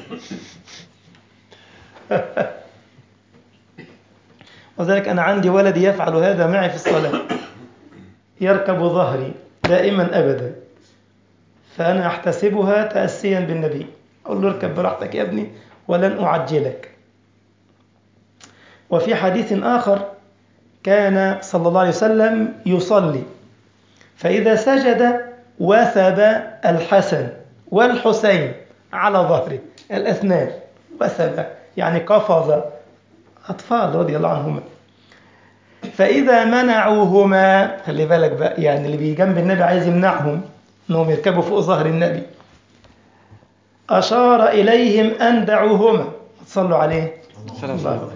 وذلك أنا عندي ولدي يفعل هذا معي في الصلاة، يركب ظهري دائما أبدا، فأنا أحتسبها تأسيا بالنبي، أقول له اركب براحتك يا ابني ولن أعجلك. وفي حديث آخر كان صلى الله عليه وسلم يصلي فإذا سجد وثب الحسن والحسين على ظهره الأثنان، وثب يعني قفز، أطفال رضي الله عنهما، فإذا منعوهما، خلي بالك بقى، يعني اللي بيجي جنب النبي عايز يمنعهم أنهم يركبوا فوق ظهر النبي، أشار إليهم أن دعوهما. صلوا عليه الله،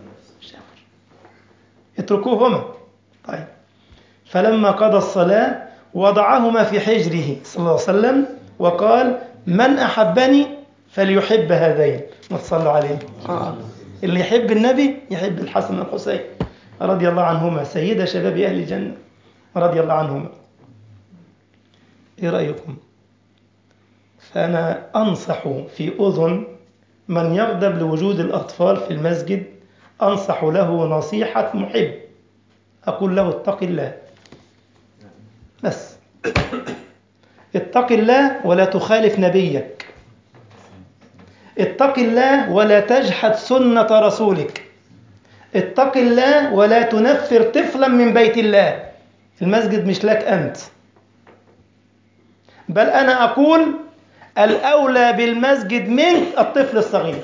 اتركوهما. طيب فلما قضى الصلاة وضعهما في حجره صلى الله عليه وسلم وقال من أحبني فليحب هذين. ما تصلوا عليه. آه. اللي يحب النبي يحب الحسن والحسين رضي الله عنهما، سيد شباب أهل الجنة رضي الله عنهما. إيه رأيكم؟ فأنا أنصح في أذن من يغضب لوجود الأطفال في المسجد، أنصح له نصيحة محب، أقول له اتق الله، بس اتق الله ولا تخالف نبيك، اتق الله ولا تجحد سنة رسولك، اتق الله ولا تنفر طفلا من بيت الله. المسجد مش لك أنت، بل أنا أقول الأولى بالمسجد منك الطفل الصغير.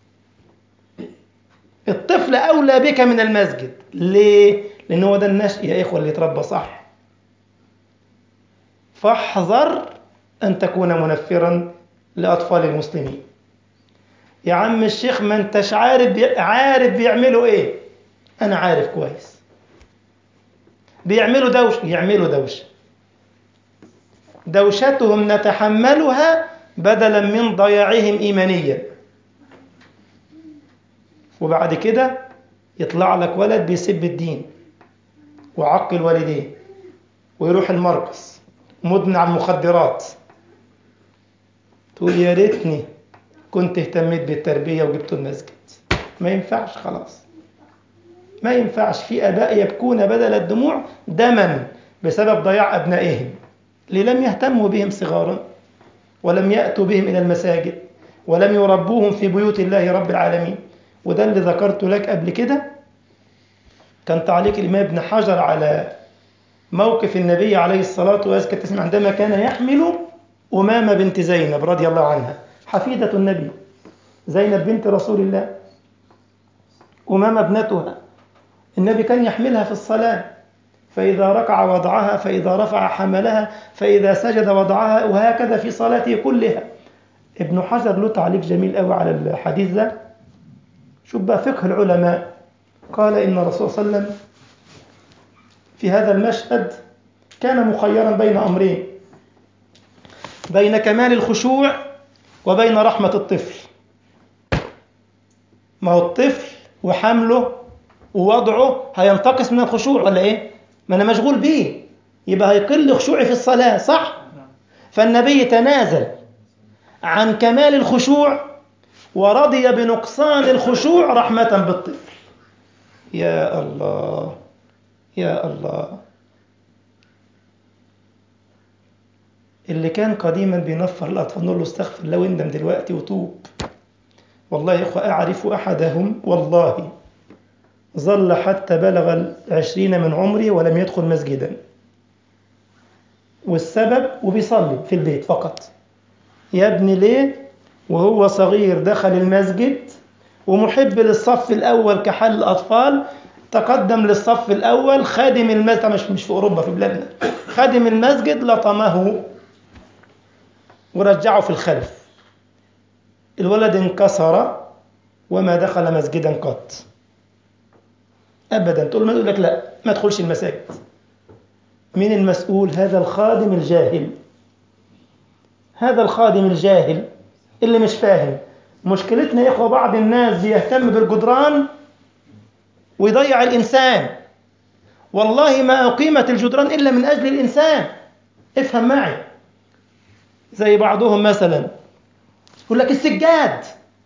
الطفل أولى بك من المسجد. ليه؟ لأنه هو ده النشء يا إخوة اللي يتربى صح. فاحذر أن تكون منفرا لأطفال المسلمين. يا عم الشيخ ما انتش عارف عارف بيعملوا ايه. أنا عارف كويس. بيعملوا دوش، يعملوا دوش، دوشتهم نتحملها بدلا من ضياعهم إيمانيا. وبعد كده يطلع لك ولد بيسب الدين وعقل والديه ويروح المركز مدمن على المخدرات، تقول يا ريتني كنت اهتميت بالتربية وجبته المسجد. ما ينفعش، خلاص ما ينفعش. في آباء يبكون بدل الدموع دما بسبب ضياع أبنائهم، اللي لم يهتموا بهم صغارا ولم يأتوا بهم إلى المساجد ولم يربوهم في بيوت الله رب العالمين. وده اللي ذكرت لك قبل كده، كان تعليق الإمام ابن حجر على موقف النبي عليه الصلاة والسلام عندما كان يحمل أمامة بنت زينب رضي الله عنها، حفيدة النبي، زينب بنت رسول الله، أمامة ابنتها، النبي كان يحملها في الصلاة، فإذا ركع وضعها، فإذا رفع حملها، فإذا سجد وضعها، وهكذا في صلاته كلها. ابن حجر له تعليق جميل قوي على الحديث ده. شوف بقى فقه العلماء، قال إن الرسول صلى الله عليه وسلم في هذا المشهد كان مخيرا بين أمرين، بين كمال الخشوع وبين رحمة الطفل. ما هو الطفل وحمله ووضعه هينتقص من الخشوع ولا إيه؟ ما أنا مشغول بيه، يبقى هيقل خشوعي في الصلاة، صح؟ فالنبي تنازل عن كمال الخشوع ورضي بنقصان الخشوع رحمة بالطفل. يا الله يا الله. اللي كان قديما بينفر الأطفال نقول له استغفر الله واندم دلوقتي وتوب. والله يا إخوة أعرف أحدهم والله ظل حتى بلغ العشرين من عمره ولم يدخل مسجدا، والسبب وبيصلي في البيت فقط. يا ابني ليه وهو صغير دخل المسجد ومحب للصف الأول كحال الأطفال، تقدم للصف الأول، خادم المسجد، مش مش في أوروبا في بلادنا، خادم المسجد لطمه ورجعه في الخلف. الولد انكسر وما دخل مسجدا قط أبدا. تقول ما يقول لك لا ما تدخلش المساجد. مين المسؤول؟ هذا الخادم الجاهل، هذا الخادم الجاهل اللي مش فاهم. مشكلتنا يا إخوة بعض الناس بيهتم بالجدران ويضيع الإنسان. والله ما أقيمت الجدران إلا من أجل الإنسان. افهم معي. زي بعضهم مثلا يقول لك السجاد،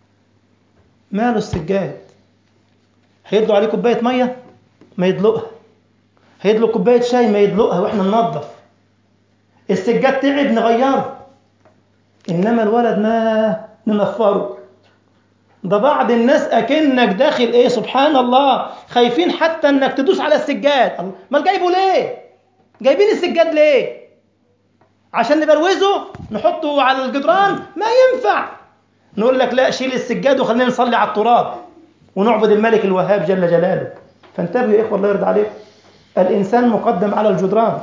ماله السجاد؟ هيدلق عليه كوباية مية ما يدلقها، هيدلق كوباية شاي ما يدلقها وإحنا ننظف. السجاد تعب نغيره، إنما الولد ما ننفره. ده بعض الناس أكنك داخل إيه سبحان الله خايفين حتى إنك تدوس على السجاد. ما جايبه ليه؟ جايبين السجاد ليه؟ عشان نبروزه نحطه على الجدران؟ ما ينفع. نقول لك لا شيل السجاد وخلينا نصلي على التراب ونعبد الملك الوهاب جل جلاله. فانتبهوا يا إخوة الله يرضى عليكم. الإنسان مقدم على الجدران،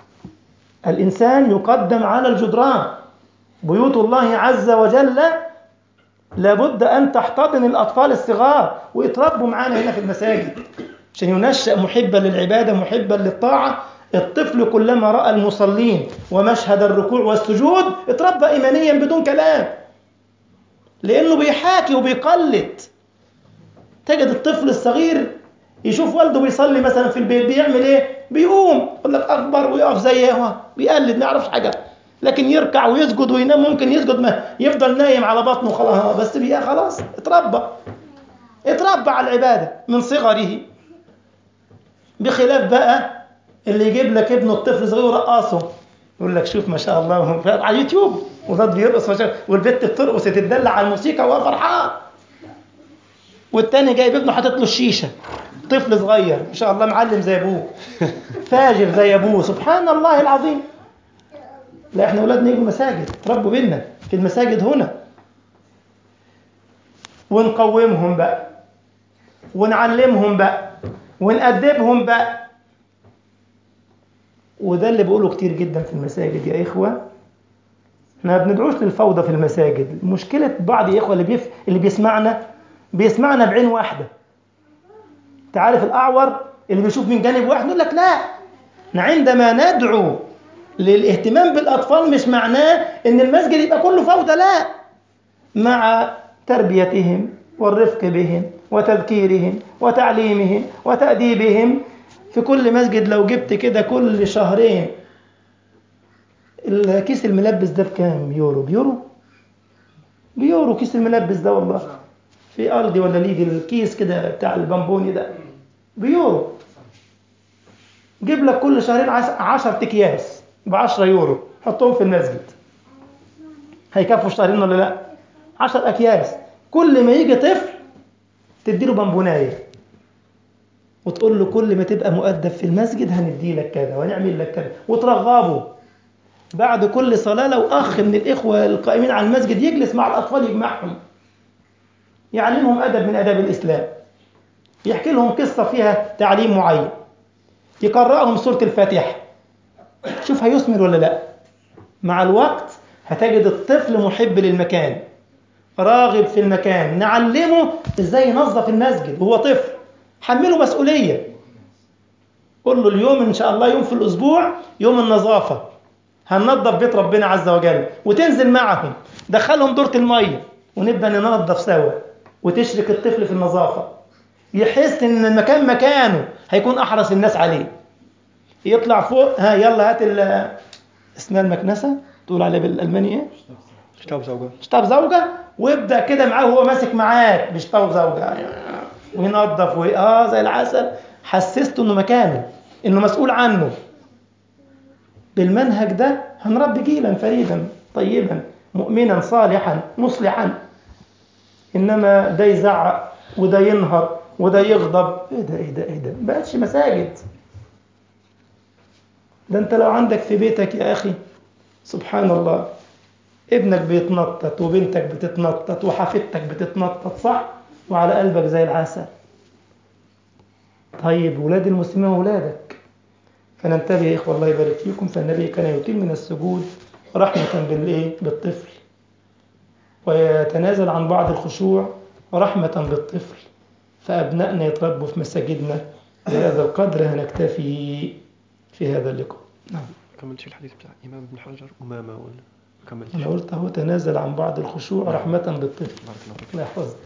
الإنسان يقدم على الجدران. بيوت الله عز وجل لابد أن تحتضن الأطفال الصغار ويتربوا معانا هنا في المساجد عشان ينشأ محبا للعبادة محبا للطاعة. الطفل كلما رأى المصلين ومشهد الركوع والسجود اتربى إيمانيا بدون كلام، لأنه بيحاكي وبيقلد. تجد الطفل الصغير يشوف والده بيصلي مثلا في البيت بيعمل ايه؟ بيقوم يقول لك أكبر ويقف زيه، بيقلد ما يعرفش حاجة. لكن يركع ويسجد وينام، ممكن يسجد ما يفضل نايم على بطنه خلاص، بس بيها خلاص اتربى اتربى على العبادة من صغره. بخلاف بقى اللي يجيب لك ابنه الطفل صغير ورقصه، يقول لك شوف ما شاء الله على يوتيوب وده بيرقص والبنت بترقص تدلع على الموسيقى وهو فرحان، والتاني جايب ابنه حاطط له الشيشة، طفل صغير ما شاء الله معلم زي ابوه فاجر زي ابوه، سبحان الله العظيم. لا احنا اولادنا يجوا مساجد تربوا بينا في المساجد هنا، ونقومهم بقى ونعلمهم بقى ونأدبهم بقى. وده اللي بقوله كتير جدا في المساجد يا إخوة. ما بندعوش للفوضى في المساجد. مشكلة بعض يا إخوة اللي, بيف... اللي بيسمعنا بيسمعنا بعين واحدة. تعرف الأعور اللي بيشوف من جانب واحد؟ نقول لك لا، عندما ندعو للاهتمام بالأطفال مش معناه إن المسجد يبقى كله فوضى، لا، مع تربيتهم والرفق بهم وتذكيرهم وتعليمهم وتأديبهم. في كل مسجد لو جبت كده كل شهرين الكيس الملبس ده بكام يورو؟ بيورو بيورو كيس الملبس ده والله في أرضي ولا ليدي الكيس كده بتاع البامبوني ده بيورو. جيب لك كل شهرين عشر أكياس بعشرة يورو حطهم في المسجد، هيكفوا شهرين ولا لا؟ عشر أكياس. كل ما يجي طفل تديله بامبوناية وتقول له كل ما تبقى مؤدب في المسجد هندي لك كذا ونعمل لك كذا، وترغبه. بعد كل صلاة لو أخ من الإخوة القائمين على المسجد يجلس مع الأطفال يجمعهم يعلمهم أدب من أداب الإسلام، يحكي لهم قصة فيها تعليم معين، يقرأهم سورة الفاتحة. شوف هيثمر ولا لا؟ مع الوقت هتجد الطفل محب للمكان راغب في المكان. نعلمه إزاي ينظف المسجد وهو طفل، حمله مسؤولية. قل له اليوم إن شاء الله يوم في الأسبوع يوم النظافة هننظف بيت ربنا عز وجل، وتنزل معهم دخلهم دورة المية ونبدأ ننظف سوا، وتشرك الطفل في النظافة، يحس إن المكان مكانه، هيكون أحرص الناس عليه. يطلع فوق، ها يلا هات ال- اسمها المكنسة، تقول عليها بالألماني إيه؟ Staubsauger. شطاب زوجة، ويبدأ كده معاه وهو ماسك معاك بشطاب زوجة وينظف وي... اه زي العسل. حسسته انه مكانه، انه مسؤول عنه. بالمنهج ده هنربي جيلا فريدا طيبا مؤمنا صالحا مصلحا. انما ده يزعق وده ينهر وده يغضب، ايه ده ايه ده ايه ده، ما بقتش مساجد. ده انت لو عندك في بيتك يا اخي سبحان الله ابنك بيتنطط وبنتك بتتنطط وحفيدتك بتتنطط، صح؟ وعلى قلبك زي العسل. طيب ولاد المسلمين ولادك، فننتبه يا إخوة الله يبارك فيكم. فالنبي كان يطيل من السجود رحمة بالإيه؟ بالطفل، ويتنازل عن بعض الخشوع رحمة بالطفل. فأبنائنا يتربوا في مساجدنا. بهذا القدر هنكتفي في هذا اللقاء. نعم. كملتش الحديث بتاع إمام ابن حجر أمامة ولا كملتش؟ أنا قلت أهو تنازل عن بعض الخشوع رحمة بالطفل. الله يحفظك.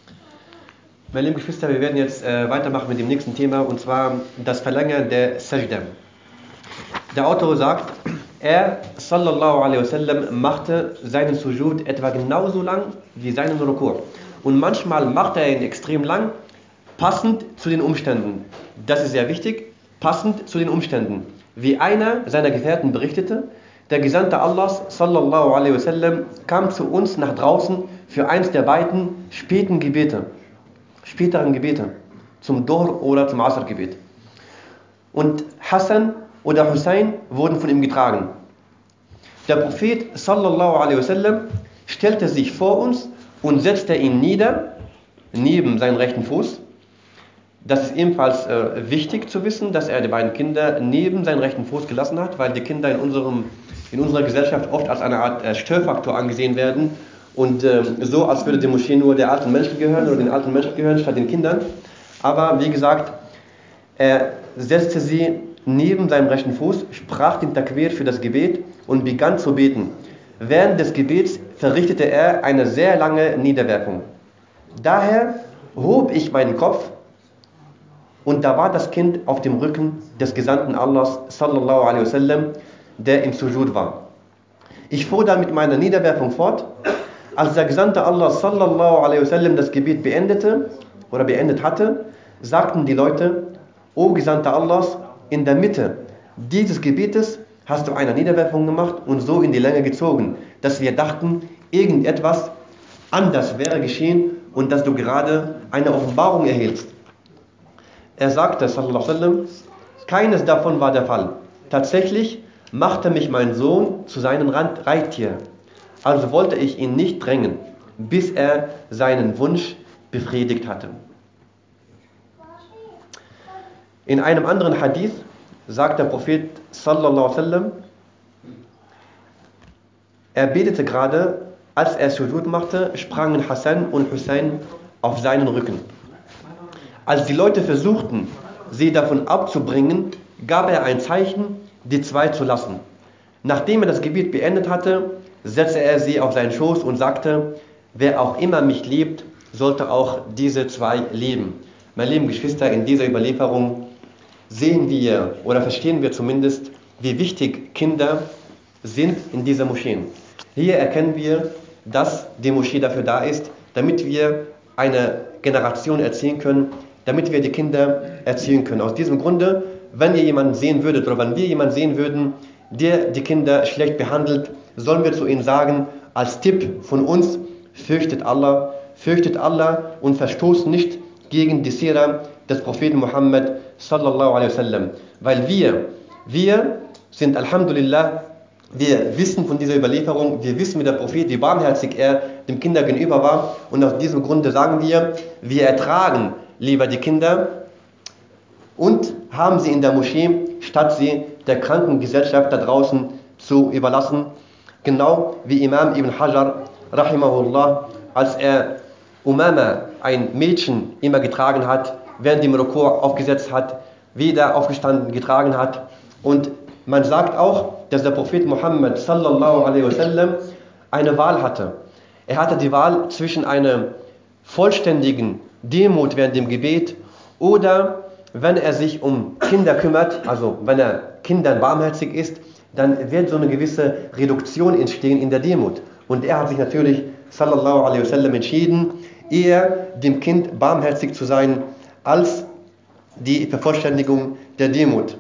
Meine lieben Geschwister, wir werden jetzt äh, weitermachen mit dem nächsten Thema, und zwar das Verlängern der Sajda. Der Autor sagt, er, sallallahu alaihi wasallam, machte seinen Sujud etwa genauso lang wie seinen Ruku'. Und manchmal machte er ihn extrem lang, passend zu den Umständen. Das ist sehr wichtig, passend zu den Umständen. Wie einer seiner Gefährten berichtete, der Gesandte Allahs, sallallahu alaihi wasallam, kam zu uns nach draußen für eins der beiden späten Gebete. späteren Gebete, zum Dhuhr oder zum Asr-Gebet. Und Hassan oder Hussein wurden von ihm getragen. Der Prophet sallallahu alaihi wasallam stellte sich vor uns und setzte ihn nieder, neben seinen rechten Fuß. Das ist ebenfalls äh, wichtig zu wissen, dass er die beiden Kinder neben seinen rechten Fuß gelassen hat, weil die Kinder in, unserem, in unserer Gesellschaft oft als eine Art äh, Störfaktor angesehen werden. Und äh, so, als würde die Moschee nur der alten Menschen gehören oder den alten Menschen gehören, statt den Kindern. Aber wie gesagt, er setzte sie neben seinem rechten Fuß, sprach den Takwir für das Gebet und begann zu beten. Während des Gebets verrichtete er eine sehr lange Niederwerfung. Daher hob ich meinen Kopf und da war das Kind auf dem Rücken des Gesandten Allahs, sallallahu alaihi wasallam, der im Sujud war. Ich fuhr dann mit meiner Niederwerfung fort. Als der Gesandte Allah sallallahu alaihi wasallam das Gebet beendete oder beendet hatte, sagten die Leute: O Gesandter Allahs, in der Mitte dieses Gebetes hast du eine Niederwerfung gemacht und so in die Länge gezogen, dass wir dachten, irgendetwas anders wäre geschehen und dass du gerade eine Offenbarung erhieltst. Er sagte sallallahu alaihi wasallam: keines davon war der Fall. Tatsächlich machte mich mein Sohn zu seinem Reittier. Also wollte ich ihn nicht drängen, bis er seinen Wunsch befriedigt hatte. In einem anderen Hadith sagt der Prophet sallallahu alaihi wasallam, er betete gerade, als er Sujud machte, sprangen Hassan und Hussein auf seinen Rücken. Als die Leute versuchten, sie davon abzubringen, gab er ein Zeichen, die zwei zu lassen. Nachdem er das Gebet beendet hatte, setzte er sie auf seinen Schoß und sagte: Wer auch immer mich liebt, sollte auch diese zwei lieben. Meine lieben Geschwister, in dieser Überlieferung sehen wir oder verstehen wir zumindest, wie wichtig Kinder sind in dieser Moschee. Hier erkennen wir, dass die Moschee dafür da ist, damit wir eine Generation erziehen können, damit wir die Kinder erziehen können. Aus diesem Grunde, wenn ihr jemanden sehen würdet oder wenn wir jemanden sehen würden, der die Kinder schlecht behandelt, sollen wir zu ihnen sagen, als Tipp von uns: Fürchtet Allah, fürchtet Allah und verstoßt nicht gegen die Sira des Propheten Muhammad sallallahu alaihi wasallam. Weil wir, wir sind Alhamdulillah, wir wissen von dieser Überlieferung, wir wissen, wie der Prophet, wie barmherzig er dem Kinder gegenüber war, und aus diesem Grunde sagen wir, wir ertragen lieber die Kinder und haben sie in der Moschee, statt sie der kranken Gesellschaft da draußen zu überlassen. Genau wie Imam Ibn Hajar, rahimahullah, als er Umama, ein Mädchen, immer getragen hat, während dem Ruku' aufgesetzt hat, wieder aufgestanden getragen hat. Und man sagt auch, dass der Prophet Muhammad sallallahu alaihi wasallam eine Wahl hatte. Er hatte die Wahl zwischen einer vollständigen Demut während dem Gebet oder wenn er sich um Kinder kümmert, also wenn er Kindern barmherzig ist, dann wird so eine gewisse Reduktion entstehen in der Demut. Und er hat sich natürlich, sallallahu alaihi wasallam, entschieden, eher dem Kind barmherzig zu sein, als die Vervollständigung der Demut.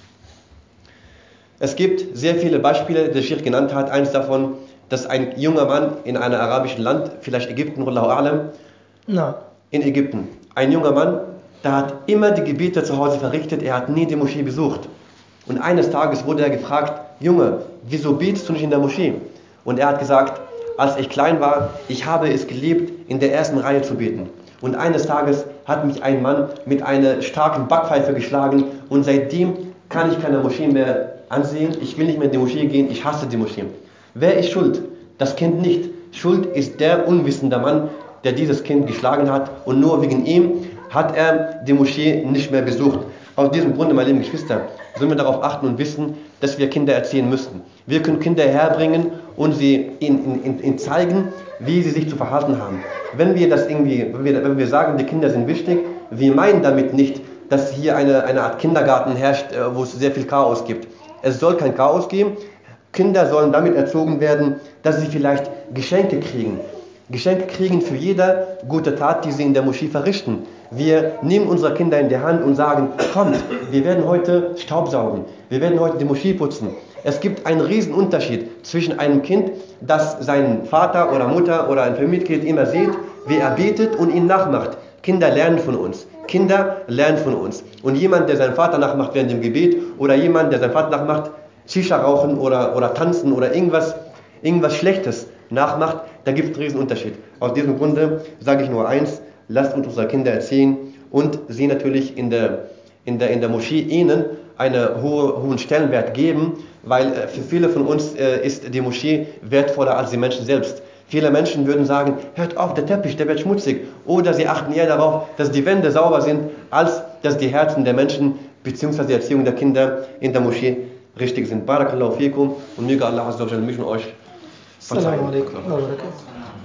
Es gibt sehr viele Beispiele, die der Sheikh genannt hat. Eins davon, dass ein junger Mann in einem arabischen Land, vielleicht Ägypten, Wallahu a'lam, Na, in Ägypten, ein junger Mann, der hat immer die Gebete zu Hause verrichtet, er hat nie die Moschee besucht. Und eines Tages wurde er gefragt, Junge, wieso betest du nicht in der Moschee? Und er hat gesagt, als ich klein war, ich habe es geliebt, in der ersten Reihe zu beten. Und eines Tages hat mich ein Mann mit einer starken Backpfeife geschlagen und seitdem kann ich keine Moschee mehr ansehen, ich will nicht mehr in die Moschee gehen, ich hasse die Moschee. Wer ist schuld? Das Kind nicht. Schuld ist der unwissende Mann, der dieses Kind geschlagen hat, und nur wegen ihm hat er die Moschee nicht mehr besucht. Aus diesem Grunde, meine lieben Geschwister, sollen wir darauf achten und wissen, dass wir Kinder erziehen müssen. Wir können Kinder herbringen und sie ihnen, ihnen, ihnen zeigen, wie sie sich zu verhalten haben. Wenn wir das irgendwie, wenn wir, wenn wir sagen, die Kinder sind wichtig, wir meinen damit nicht, dass hier eine, eine Art Kindergarten herrscht, wo es sehr viel Chaos gibt. Es soll kein Chaos geben. Kinder sollen damit erzogen werden, dass sie vielleicht Geschenke kriegen. Geschenke kriegen für jede gute Tat, die sie in der Moschee verrichten. Wir nehmen unsere Kinder in die Hand und sagen, kommt, wir werden heute Staubsaugen, wir werden heute die Moschee putzen. Es gibt einen riesen Unterschied zwischen einem Kind, das seinen Vater oder Mutter oder ein Familienmitglied immer sieht, wie er betet und ihn nachmacht. Kinder lernen von uns. Kinder lernen von uns. Und jemand, der seinen Vater nachmacht während dem Gebet, oder jemand, der seinen Vater nachmacht, Shisha rauchen oder, oder tanzen oder irgendwas, irgendwas Schlechtes nachmacht, da gibt es einen riesen Unterschied. Aus diesem Grunde sage ich nur eins, lasst uns unsere Kinder erziehen und sie natürlich in der, in der, in der Moschee ihnen einen hohe, hohen Stellenwert geben, weil äh, für viele von uns äh, ist die Moschee wertvoller als die Menschen selbst. Viele Menschen würden sagen, hört auf, der Teppich, der wird schmutzig. Oder sie achten eher darauf, dass die Wände sauber sind, als dass die Herzen der Menschen bzw. die Erziehung der Kinder in der Moschee richtig sind. Barakallahu fikum und möge Allah Azza wa Jalla mich und euch verzeihen. Assalamu alaikum wa barakatuh.